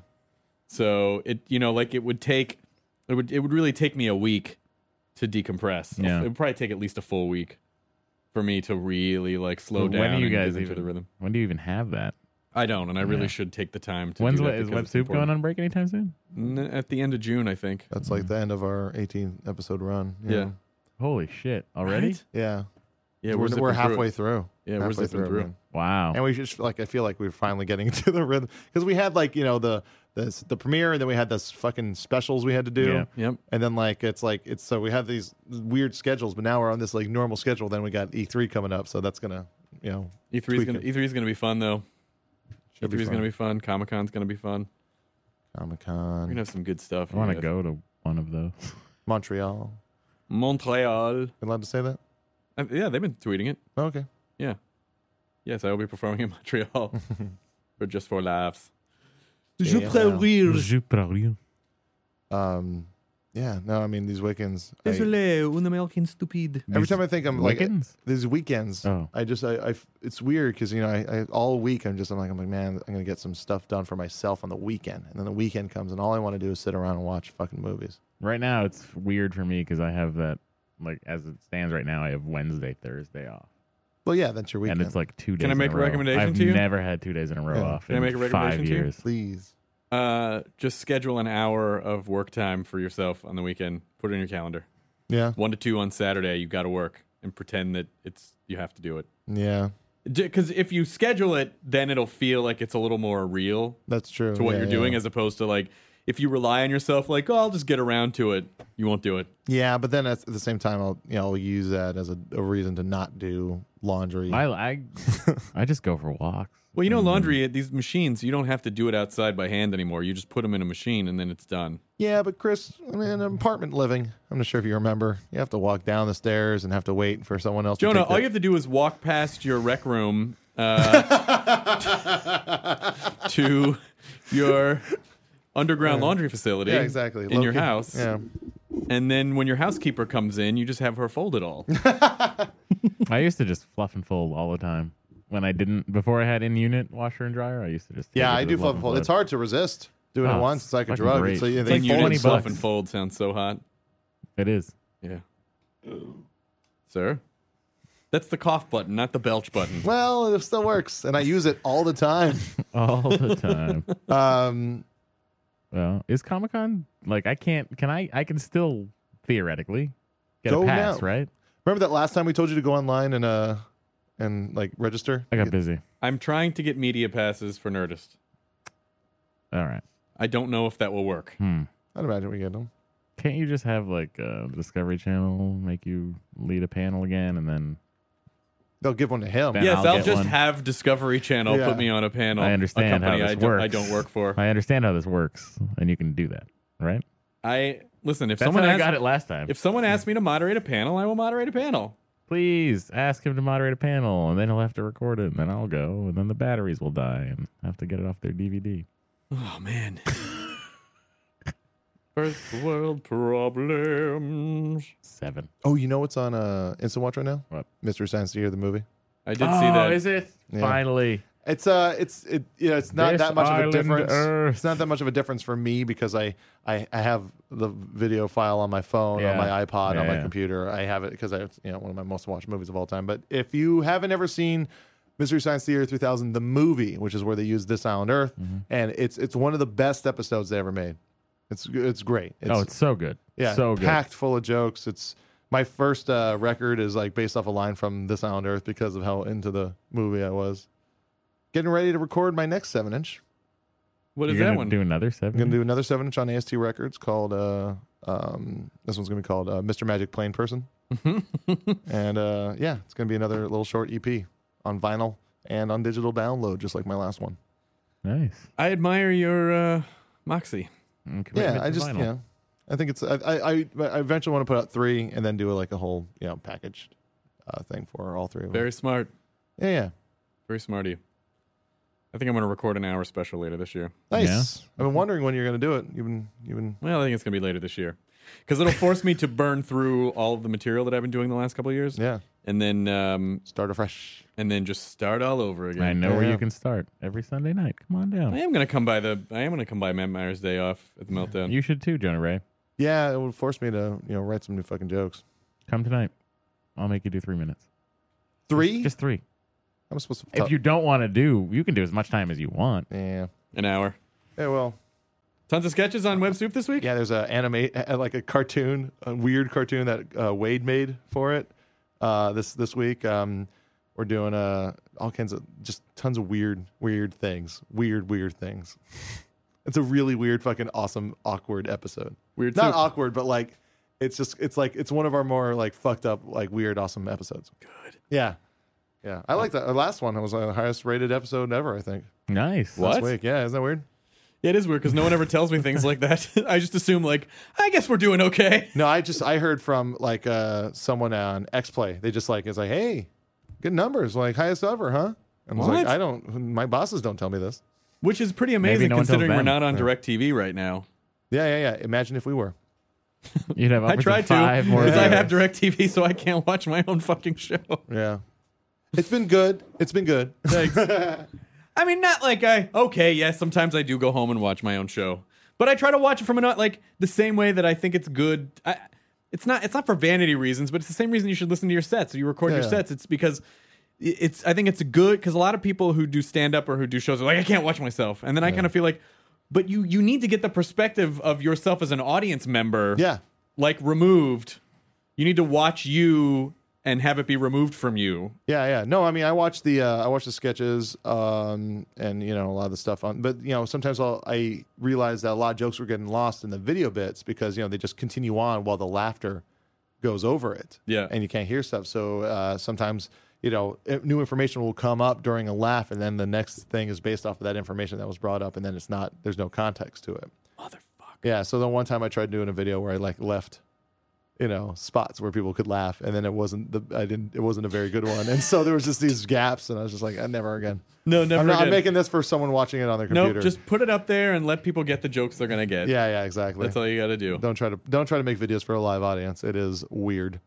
So it you know like it would take it would it would really take me a week to decompress. Yeah. It would probably take at least a full week for me to really like slow When down do you and guys get into even? the rhythm. When do you even have that? I don't, and I really Yeah. should take the time to. When's do what, that is because Wet it's Soup going important. on break anytime soon? N- At the end of June, I think. That's like the end of our eighteen episode run. Yeah. Yeah. Holy shit! Already? Right? Yeah. Yeah, we're, zipping we're through halfway it. through. Yeah, we're halfway zipping through. man. Wow. And we just like I feel like we're finally getting into the rhythm because we had like you know the the the premiere and then we had this fucking specials we had to do. Yeah. Yep. And then like it's like it's so we have these weird schedules, but now we're on this like normal schedule. Then we got E three coming up, so that's gonna you know E three is tweak gonna it. E three is gonna be fun though. Should E be three is fun. gonna be fun. Comic Con's gonna be fun. Comic We're Con, gonna have some good stuff. I want to guys. go to one of those. Montreal. Montreal. Allowed to say that? Uh, yeah, they've been tweeting it. Oh, okay. Yeah. Yes, I will be performing in Montreal, or just for laughs. Je préfère Je parle. Um, yeah. No, I mean these weekends. I- Désolé, un Américain stupide. every time I think I'm like Weekends? these weekends, Oh. I just I, I it's weird because you know I, I all week I'm just I'm like I'm like man I'm gonna get some stuff done for myself on the weekend, and then the weekend comes and all I want to do is sit around and watch fucking movies. Right now, it's weird for me because I have that, like, as it stands right now, I have Wednesday, Thursday off. Well, yeah, that's your weekend. And it's like two days Can I make in a a row. recommendation I've to you? never had two days in a row Yeah. off Can I in make a five recommendation to you? years. please. Uh, just schedule an hour of work time for yourself on the weekend. Put it in your calendar. Yeah, One to two on Saturday, you got to work and pretend that it's you have to do it. yeah, Because if you schedule it, then it'll feel like it's a little more real that's true. to what Yeah, you're yeah. doing, as opposed to like if you rely on yourself, like, oh, I'll just get around to it. You won't do it. Yeah, but then at the same time, I'll you know I'll use that as a, a reason to not do laundry. I, I, I just go for walks. Well, you know, laundry, these machines, you don't have to do it outside by hand anymore. You just put them in a machine and then it's done. Yeah, but Chris, I mean, apartment living. I'm not sure if you remember. You have to walk down the stairs and have to wait for someone else. Jonah, to take all the- you have to do is walk past your rec room uh, to your underground laundry facility. Yeah, exactly. In your Low-key. house. Yeah. And then when your housekeeper comes in, you just have her fold it all. I used to just fluff and fold all the time. When I didn't, before I had in-unit washer and dryer, I used to just take Yeah, it I to do the fluff and fold. It's hard to resist doing Oh, it once. It's like a fucking drug. great. It's like, It's they Like like you twenty didn't fluff bucks. and fold sounds so hot. It is. Yeah. Sir? That's the cough button, not the belch button. Well, it still works, and I use it all the time. All the time. Um, Well, is Comic Con like I can't? Can I? I can still theoretically get Go a pass, now. right? remember that last time we told you to go online and uh and like register? I got busy. I'm trying to get media passes for Nerdist. All right. I don't know if that will work. Hmm. I'd imagine we get them. Can't you just have like a Discovery Channel make you lead a panel again, and then They'll give one to him. Ben- Yes, I'll I'll, get just one. have Discovery Channel Yeah. put me on a panel. I understand a company how this I, don't, works. I don't work for. I understand how this works, and you can do that, right? I listen. If That's someone how I asks, got it last time. if someone asks me to moderate a panel, I will moderate a panel. Please ask him to moderate a panel, and then he'll have to record it, and then I'll go, and then the batteries will die, and have to get it off their D V D. Oh man, First world problems. Seven. Oh, you know what's on uh, Instant Watch right now? What? Mystery Science Theater, the movie. I did oh, see that. Is it? Yeah. Finally. It's uh, it's it, you know, it's not This that much of a island difference. Earth. It's not that much of a difference for me because I, I, I have the video file on my phone, Yeah. on my iPod, Yeah, on my yeah. computer. I have it because I, you know, one of my most watched movies of all time. But if you haven't ever seen Mystery Science Theater three thousand, the movie, which is where they use This Island Earth, Mm-hmm. and it's it's one of the best episodes they ever made. It's it's great. It's, oh, it's so good. yeah, so good. packed full of jokes. It's my first uh, record is like based off a line from This Island Earth because of how into the movie I was. Getting ready to record my next seven inch. What is You're that gonna one? do another I'm seven? gonna do another seven inch on A S T Records called uh, um, this one's gonna be called uh, Mister Magic Plain Person, and uh, yeah, it's gonna be another little short E P on vinyl and on digital download, just like my last one. Nice. I admire your uh, moxie. And Yeah, commitment I to just vinyl. yeah, I think it's I I, I I eventually want to put out three and then do like a whole you know packaged uh, thing for all three of them. Very smart. Yeah, yeah, Very smart of you. I think I'm going to record an hour special later this year. nice. I've been wondering when you're gonna do it. You've been you've been Well, I think it's going to be later this year. Because it'll force me to burn through all of the material that I've been doing the last couple of years. yeah And then um, start afresh. and then just start all over again. I know where Yeah. you can start every Sunday night. Come on down. I am going to come by the I am going to come by Matt Myers' day off at the Meltdown. You should too, Jonah Ray. Yeah, it would force me to you know write some new fucking jokes. Come tonight. I'll make you do three minutes. Three? Just three. I'm supposed to. If you don't want to do, you can do as much time as you want. yeah. An hour. Yeah, well, Tons of sketches on Web Soup this week? yeah. There's a anime, uh, like a cartoon, a weird cartoon that uh, Wade made for it. Uh, this this week, um, we're doing uh, all kinds of just tons of weird, weird things. Weird, weird things. It's a really weird, fucking awesome, awkward episode. Weird Not Soup. awkward, but like, it's just, it's like, it's one of our more like fucked up, like weird, awesome episodes. Good. Yeah, yeah. I like that. Our last one was the highest rated episode ever. I think. Nice. What? Last week. Yeah, isn't that weird? Yeah, it is weird because no one ever tells me things like that. I just assume, like, I guess we're doing okay. No, I just I heard from like uh someone on X Play. They just like it's like, hey, good numbers, like highest ever, huh? And I was like, What? I don't. My bosses don't tell me this. Which is pretty Maybe amazing no one tells considering we're them. not on Yeah. DirecTV right now. Yeah, yeah, yeah. Imagine if we were. You'd have I upwards tried of to five more because I viewers. have DirecTV, so I can't watch my own fucking show. Yeah. It's been good. It's been good. Thanks. I mean, not like I. Okay, yes, sometimes I do go home and watch my own show, but I try to watch it from a like the same way that I think it's good. I, it's not. It's not for vanity reasons, but it's the same reason you should listen to your sets. You record your Yeah. sets. It's because it's. I think it's good because a lot of people who do stand up or who do shows are like, I can't watch myself, and then I kind of feel like, but you you need to get the perspective of yourself as an audience member. Yeah. Like removed. You need to watch you and have it be removed from you. Yeah, yeah. No, I mean, I watch the uh, I watch the sketches, um, and you know a lot of the stuff on. But you know, sometimes I'll, I realize that a lot of jokes were getting lost in the video bits because you know they just continue on while the laughter goes over it. Yeah. and you can't hear stuff. So uh, sometimes you know i- new information will come up during a laugh, and then the next thing is based off of that information that was brought up, and then it's not. There's no context to it. Motherfucker. Yeah. So then one time I tried doing a video where I like left, you know, spots where people could laugh, and then it wasn't the I didn't it wasn't a very good one, and so there was just these gaps, and I was just like, I never again. No, never I'm, not, I'm again. making this for someone watching it on their computer. Nope, just put it up there and let people get the jokes they're gonna get. yeah, yeah, exactly. That's all you gotta do. Don't try to don't try to make videos for a live audience. It is weird.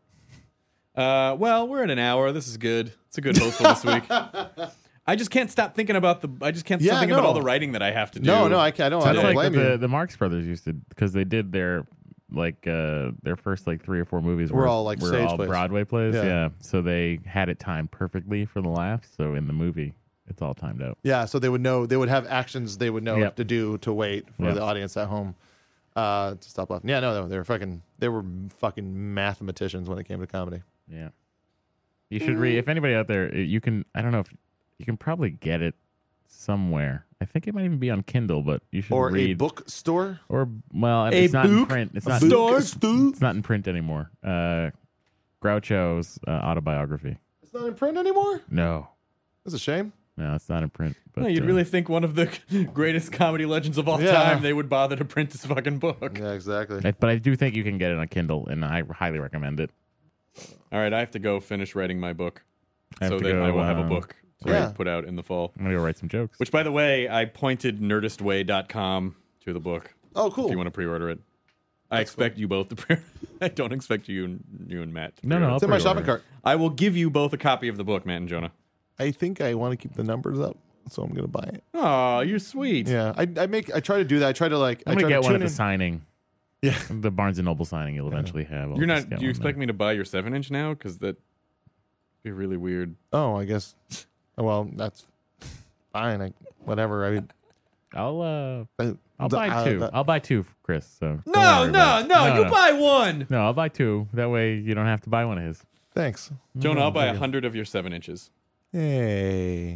Uh, well, we're at an hour. This is good. It's a good host for this week. I just can't stop thinking about the. I just can't Yeah, stop thinking no. about all the writing that I have to do. No, no, I can't. I don't, I That's don't like blame what you. the, the Marx Brothers used to, because they did their like uh their first like three or four movies Were were all, like, were stage all plays. Broadway plays. Yeah. Yeah. So they had it timed perfectly for the laughs. So in the movie, it's all timed out. Yeah, so they would know. They would have actions they would know Yep. to do to wait for Yep. the audience at home uh, to stop laughing. Yeah, no, no, they were fucking. They were fucking mathematicians when it came to comedy. Yeah. You should read. If anybody out there, you can. I don't know if you can probably get it somewhere. I think it might even be on Kindle, but you should Or read. a bookstore. Or well, A it's not in book print. It's A not. store? It's not in print anymore. Uh, Groucho's uh, autobiography. It's not in print anymore. No, That's a shame. no, it's not in print. But No, you'd uh, really think one of the greatest comedy legends of all Yeah. time they would bother to print this fucking book. Yeah, exactly. I- but I do think you can get it on Kindle, and I highly recommend it. All right, I have to go finish writing my book, I have so to that go, I will have a uh, book to Yeah. put out in the fall. I'm gonna go write some jokes. Which, by the way, I pointed nerdist way dot com to the book Oh, if cool. you want to pre-order it. I expect you both to. Pre- I don't expect you and you and Matt. To No, no, I'll It's in my pre-order shopping it. cart. I will give you both a copy of the book, Matt and Jonah. I think I want to keep the numbers up, so I'm going to buy it. Oh, you're sweet. Yeah, I, I make I try to do that. I try to like. I'm I gonna try get to one tune at the in. signing. Yeah, The Barnes and Noble signing you'll eventually have. I'll You're just not. get Do you one expect there. me to buy your seven inch now? Because that be really weird. Oh, I guess. Well, that's fine. I, whatever. I mean, I'll uh, I, I'll the- buy uh, two. the- I'll buy two, for Chris. So don't No, worry no, about it. no, You buy one. No, I'll buy two. That way you don't have to buy one of his. Thanks. Jonah, I'll buy a hundred of your seven inches. Hey,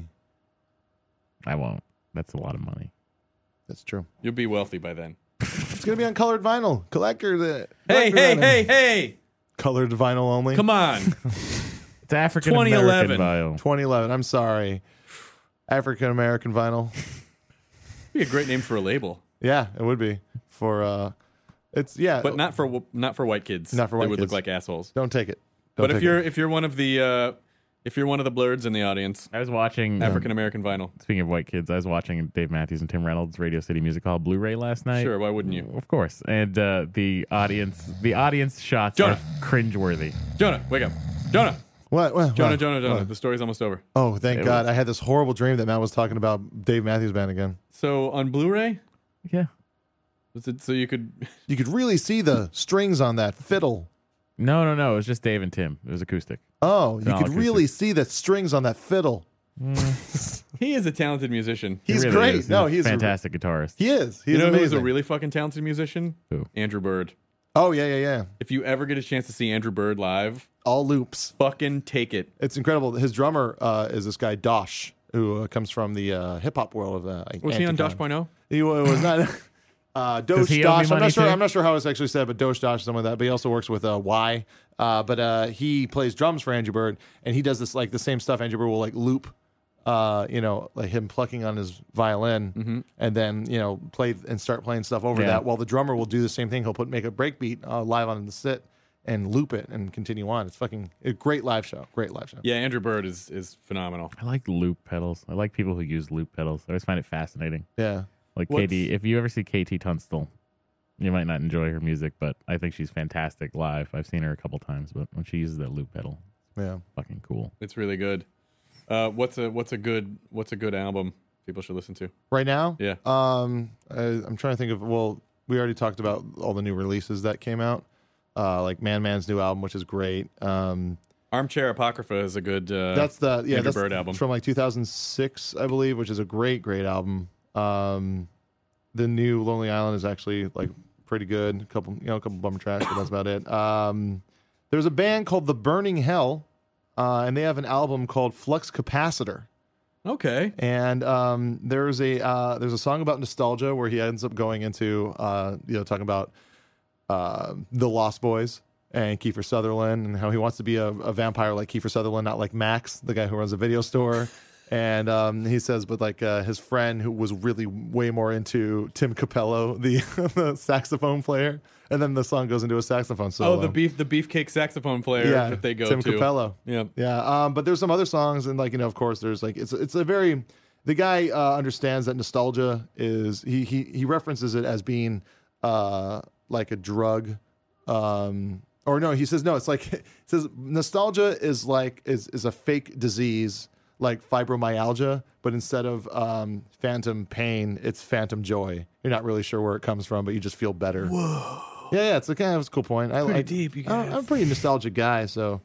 I won't. That's a lot of money. that's true. You'll be wealthy by then. It's gonna be on colored vinyl. Collector. The Hey, collector hey, item. hey, hey! Colored vinyl only. Come on. It's African twenty eleven. American vinyl. twenty eleven. I'm sorry. African American vinyl. Be a great name for a label, Yeah, it would be for. uh It's yeah, but not for not for white kids. Not for white They would kids. look like assholes. Don't take it. Don't But if take you're it. if you're one of the uh, if you're one of the blurs in the audience, I was watching. African American vinyl. Speaking of white kids, I was watching Dave Matthews and Tim Reynolds' Radio City Music Hall Blu-ray last night. Sure, why wouldn't you? Of course. And uh, the audience, the audience shots Jonah. are cringeworthy. Jonah, wake up. Jonah, what? what Jonah, what? Jonah, Jonah. What? The story's almost over. Oh, thank It God! was- I had this horrible dream that Matt was talking about Dave Matthews Band again. So on Blu-ray, Yeah. was it so you could? You could really see the strings on that fiddle. No, no, no. It was just Dave and Tim. It was acoustic. Oh, you all could really acoustic. see the strings on that fiddle. He is a talented musician. He's He really great. is. No, a he's a- fantastic guitarist. He is. He's you know amazing. who's a really fucking talented musician? Who? Andrew Bird. Oh yeah, yeah, yeah. If you ever get a chance to see Andrew Bird live, All loops. fucking take it. It's incredible. His drummer uh, is this guy Dosh, who uh, comes from the uh, hip hop world of uh, Was he on Anticon. Dosh point oh? He wa- was not. Uh, Dosh he owe me Dosh. I'm money not sure. too? I'm not sure how it's actually said, but Dosh Dosh, something like that. But he also works with uh, Y. Uh, but uh, he plays drums for Andrew Bird, and he does this like the same stuff. Andrew Bird will like loop, uh, you know, like him plucking on his violin, and then you know play and start playing stuff over Yeah. that. While the drummer will do the same thing. He'll put make a break beat uh, live on the sit and loop it and continue on. It's fucking a great live show. Great live show. Yeah, Andrew Bird is is phenomenal. I like loop pedals. I like people who use loop pedals. I always find it fascinating. Yeah. Like What's- Katie, if you ever see Katie Tunstall, you might not enjoy her music, but I think she's fantastic live. I've seen her a couple times, but when she uses that loop pedal, Yeah. fucking cool. It's really good. Uh, what's a what's a good what's a good album people should listen to? Right now, Yeah. Um, I, I'm trying to think of. Well, we already talked about all the new releases that came out, uh, like Man Man's new album, which is great. Um, Armchair Apocrypha is a good. Uh, that's the yeah, Andrew that's Bird album. from like two thousand six, I believe, which is a great, great album. Um, the new Lonely Island is actually like pretty good. A couple, you know, a couple bummer tracks, but that's about it. Um, there's a band called The Burning Hell, uh, and they have an album called Flux Capacitor. okay. And um, there's a uh, there's a song about nostalgia where he ends up going into uh, you know talking about uh, the Lost Boys and Kiefer Sutherland and how he wants to be a, a vampire like Kiefer Sutherland, not like Max, the guy who runs a video store. And um, he says, but like uh, his friend who was really way more into Tim Capello, the, the saxophone player, and then the song goes into a saxophone solo. Oh, the beef the beefcake saxophone player yeah, that they go Tim to. Capello. Yeah. Yeah, um, but there's some other songs, and like you know, of course, there's like it's it's a very the guy uh, understands that nostalgia is he he he references it as being uh, like a drug, um, or no, he says no, it's like he says nostalgia is like is is a fake disease like fibromyalgia, but instead of um, phantom pain, it's phantom joy. You're not really sure where it comes from, but you just feel better. Whoa. Yeah, yeah, it's a kind of a cool point. I Pretty like deep, you I'm, guys. I'm a pretty nostalgic guy, so.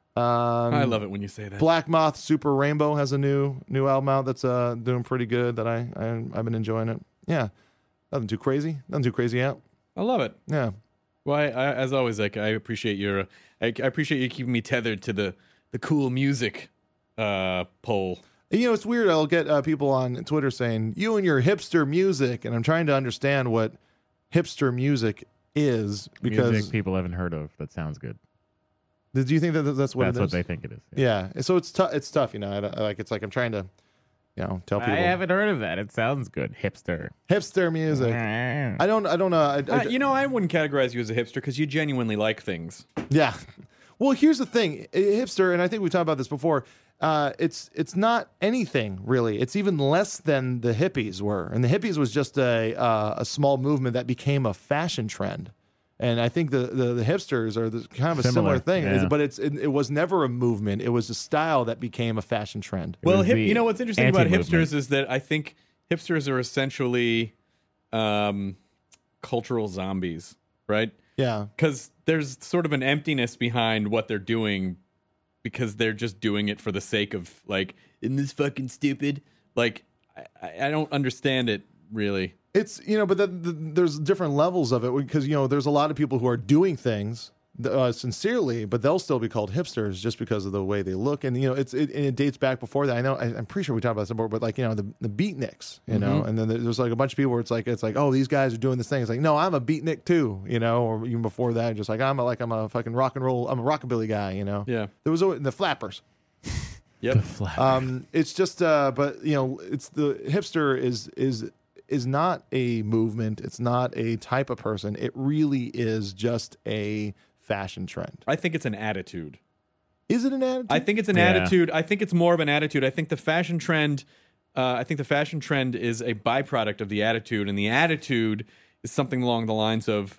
Um, I love it when you say that. Black Moth Super Rainbow has a new new album out that's uh, doing pretty good. That I, I I've been enjoying it. Yeah, nothing too crazy. Nothing too crazy out. I love it. Yeah, Well, I, I, as always, like I appreciate your, I, I appreciate you keeping me tethered to the the cool music uh, poll. and, you know it's weird. I'll get uh, people on Twitter saying you and your hipster music, and I'm trying to understand what hipster music is because Music people haven't heard of that sounds good. do you think that that's what That's it what is? they think it is. Yeah, so it's tough. It's tough, you know. I, don't- like it's like I'm trying to, you know, tell people I haven't heard of that. It sounds good. Hipster. hipster music. I don't. I don't know. I, I, Uh, you know, I wouldn't categorize you as a hipster because you genuinely like things. Yeah. Well, here's the thing, a hipster, and I think we talked about this before. Uh, it's it's not anything really. It's even less than the hippies were, and the hippies was just a uh, a small movement that became a fashion trend. And I think the, the, the hipsters are the, kind of a similar, Similar, thing, yeah. but it's it, it was never a movement. It was a style that became a fashion trend. Well, was hip, the you know what's interesting about anti-movement. hipsters is that I think hipsters are essentially um, cultural zombies, right? Yeah. Because there's sort of an emptiness behind what they're doing because they're just doing it for the sake of, like, isn't this fucking stupid? Like, I, I don't understand it, really. It's, you know, but the, the, there's different levels of it because, you know, there's a lot of people who are doing things uh, sincerely, but they'll still be called hipsters just because of the way they look. And, you know, it's it, and it dates back before that. I know, I, I'm pretty sure we talked about this before, but like, you know, the, the beatniks, you know, and then there's like a bunch of people where it's like, it's like, oh, these guys are doing this thing. It's like, no, I'm a beatnik too, you know, or even before that, just like, I'm a, like, I'm a fucking rock and roll, I'm a rockabilly guy, you know? Yeah. There was always, the flappers. Yep. Um, it's just, uh, but you know, it's the hipster is is is not a movement. It's not a type of person. It really is just a fashion trend. I think it's an attitude. Is it an attitude? I think it's an Yeah. attitude. I think it's more of an attitude. I think the fashion trend. Uh, I think the fashion trend is a byproduct of the attitude, and the attitude is something along the lines of,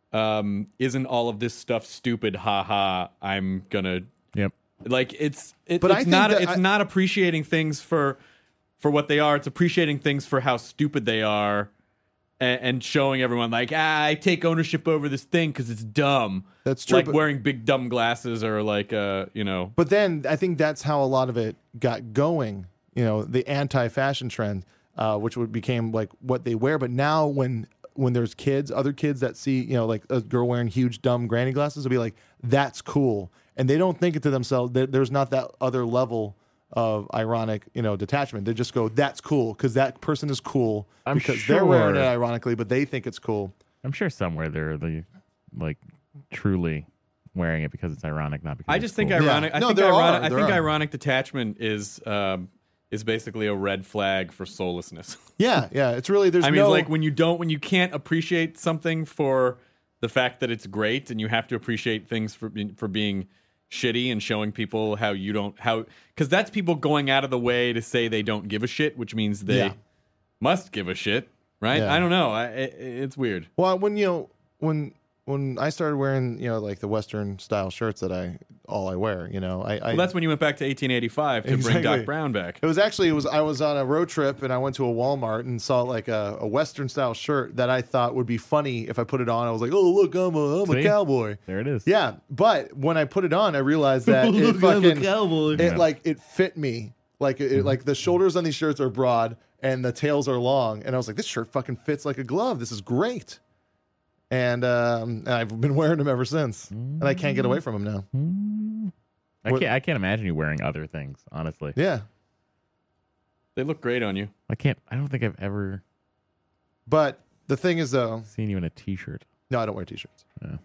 um, "Isn't all of this stuff stupid? Ha ha! I'm gonna." Yep. Like it's it, But I it's think not that it's I- not appreciating things for for what they are. It's appreciating things for how stupid they are, and, and showing everyone like, ah, I take ownership over this thing because it's dumb. That's true, Like but- wearing big dumb glasses or like uh you know. But then I think that's how a lot of it got going. You know, the anti-fashion trend, uh, which would became like what they wear. But now when when there's kids, other kids that see, you know, like a girl wearing huge dumb granny glasses, will be like, that's cool. And they don't think it to themselves. There- There's not that other level of ironic, you know, detachment. They just go, that's cool because that person is cool I'm because they're wearing it sure. ironically, but they think it's cool. I'm sure somewhere they're the like truly wearing it because it's ironic, not because I it's just think cool. ironic. Yeah. I No, think there ironic. are, I there think are. ironic detachment is um, is basically a red flag for soullessness. Yeah, yeah. It's really there's I mean, no like when you don't, when you can't appreciate something for the fact that it's great, and you have to appreciate things for being, for being shitty and showing people how you don't how because that's people going out of the way to say they don't give a shit, which means they Yeah. must give a shit, right? Yeah. I don't know. I, it, it's weird. Well, when you know when when I started wearing, you know, like the Western style shirts that I all I wear, you know, I, I Well, that's when you went back to eighteen eighty-five to Exactly. bring Doc Brown back. it was actually it was I was on a road trip and I went to a Walmart and saw like a, a Western style shirt that I thought would be funny if I put it on. I was like, oh look, I'm a I'm a See? cowboy. There it is. Yeah, but when I put it on, I realized that it fucking it Yeah. like it fit me. Like it, Mm-hmm. like the shoulders on these shirts are broad and the tails are long, and I was like, this shirt fucking fits like a glove. This is great. And, um, and I've been wearing them ever since, and I can't get away from them now. I What- can't. I can't imagine you wearing other things. Honestly, Yeah, They look great on you. I can't. I don't think I've ever but the thing is, though, seen you in a T-shirt. no, I don't wear t-shirts. Yeah.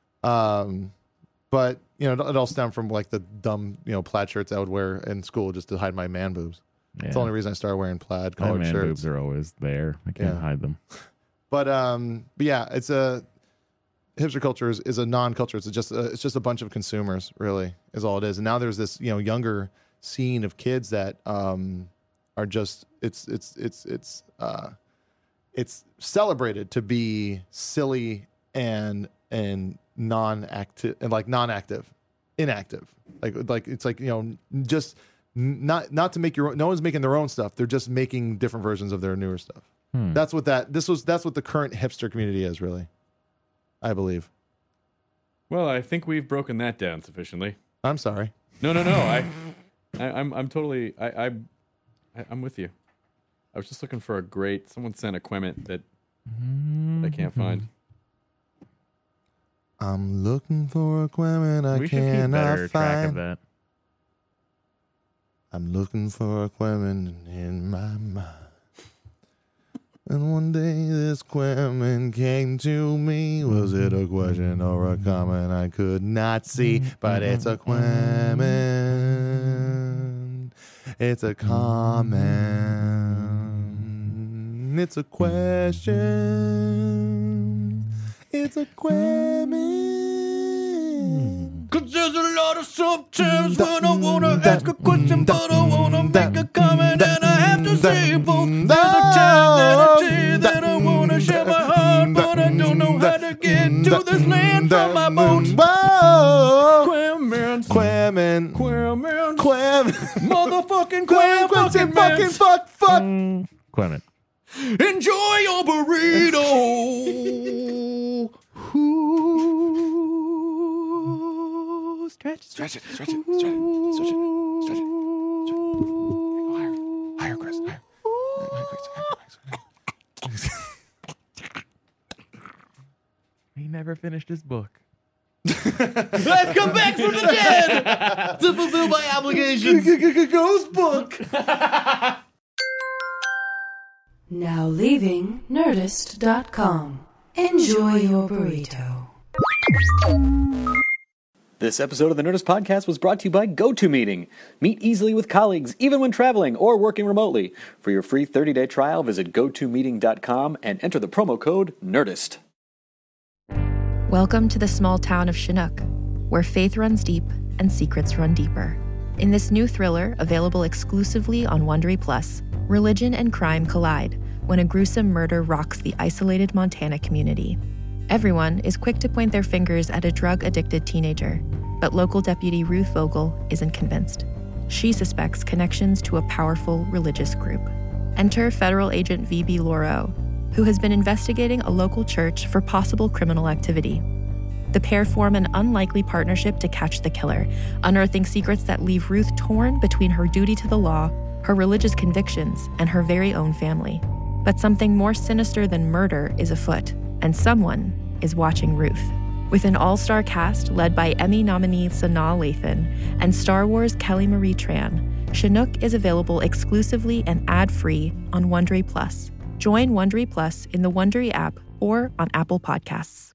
Um, but you know, it, it all stemmed from like the dumb, you know, plaid shirts I would wear in school just to hide my man boobs. That's the Yeah. only reason I started wearing plaid My collared man shirts. boobs are always there. I can't Yeah. hide them. But um, but yeah, it's a hipster culture is, is a non-culture. It's just a, it's just a bunch of consumers, really, is all it is. And now there's this, you know, younger scene of kids that um are just it's it's it's it's uh it's celebrated to be silly and and non-active and like non-active, inactive. Like like it's like, you know, just n- not not to make your own, no one's making their own stuff. They're just making different versions of their newer stuff. Hmm. That's what that this was that's what the current hipster community is, really. I believe. Well, I think we've broken that down sufficiently. I'm sorry. No, no, no. I, I I'm I'm totally I, I I I'm with you. I was just looking for a great someone sent a Quement that I can't find. I'm looking for a Quement I we should keep cannot better track of find. that. I'm looking for a Quement in my mind. And one day this Quement came to me. Was it a question or a comment I could not see? But it's a Quement. It's a comment. It's a question. It's a Quement. Cause there's a lot of sometimes when I wanna ask a question, but I wanna make a comment, and I have to say both. There's a time that I say that I wanna share my heart, but I don't know how to get to this land from my boat. Whoa! Quammen, Quammen. Quammen, Quam. motherfucking Quam. Quam, Fucking, fucking fucking, fuck, fuck. Mm, Clement. Enjoy your burrito. Ooh, stretch, Stretch it, stretch it, stretch it, stretch it, stretch it. Go higher, higher, Chris, higher. Higher, Chris, higher, Chris. He never finished his book. I've come back from the dead to fulfill my obligations. Ghost book. Now leaving Nerdist dot com. Enjoy your burrito. This episode of the Nerdist Podcast was brought to you by GoToMeeting. Meet easily with colleagues, even when traveling or working remotely. For your free thirty-day trial, visit go to meeting dot com and enter the promo code NERDIST. Welcome to the small town of Chinook, where faith runs deep and secrets run deeper. In this new thriller, available exclusively on Wondery Plus, religion and crime collide when a gruesome murder rocks the isolated Montana community. Everyone is quick to point their fingers at a drug-addicted teenager, but local deputy Ruth Vogel isn't convinced. She suspects connections to a powerful religious group. Enter federal agent V B Lauro, who has been investigating a local church for possible criminal activity. The pair form an unlikely partnership to catch the killer, unearthing secrets that leave Ruth torn between her duty to the law, her religious convictions, and her very own family. But something more sinister than murder is afoot, and someone is watching Ruth. With an all-star cast led by Emmy nominee Sanaa Lathan and Star Wars Kelly Marie Tran, Chinook is available exclusively and ad-free on Wondery Plus. Join Wondery Plus in the Wondery app or on Apple Podcasts.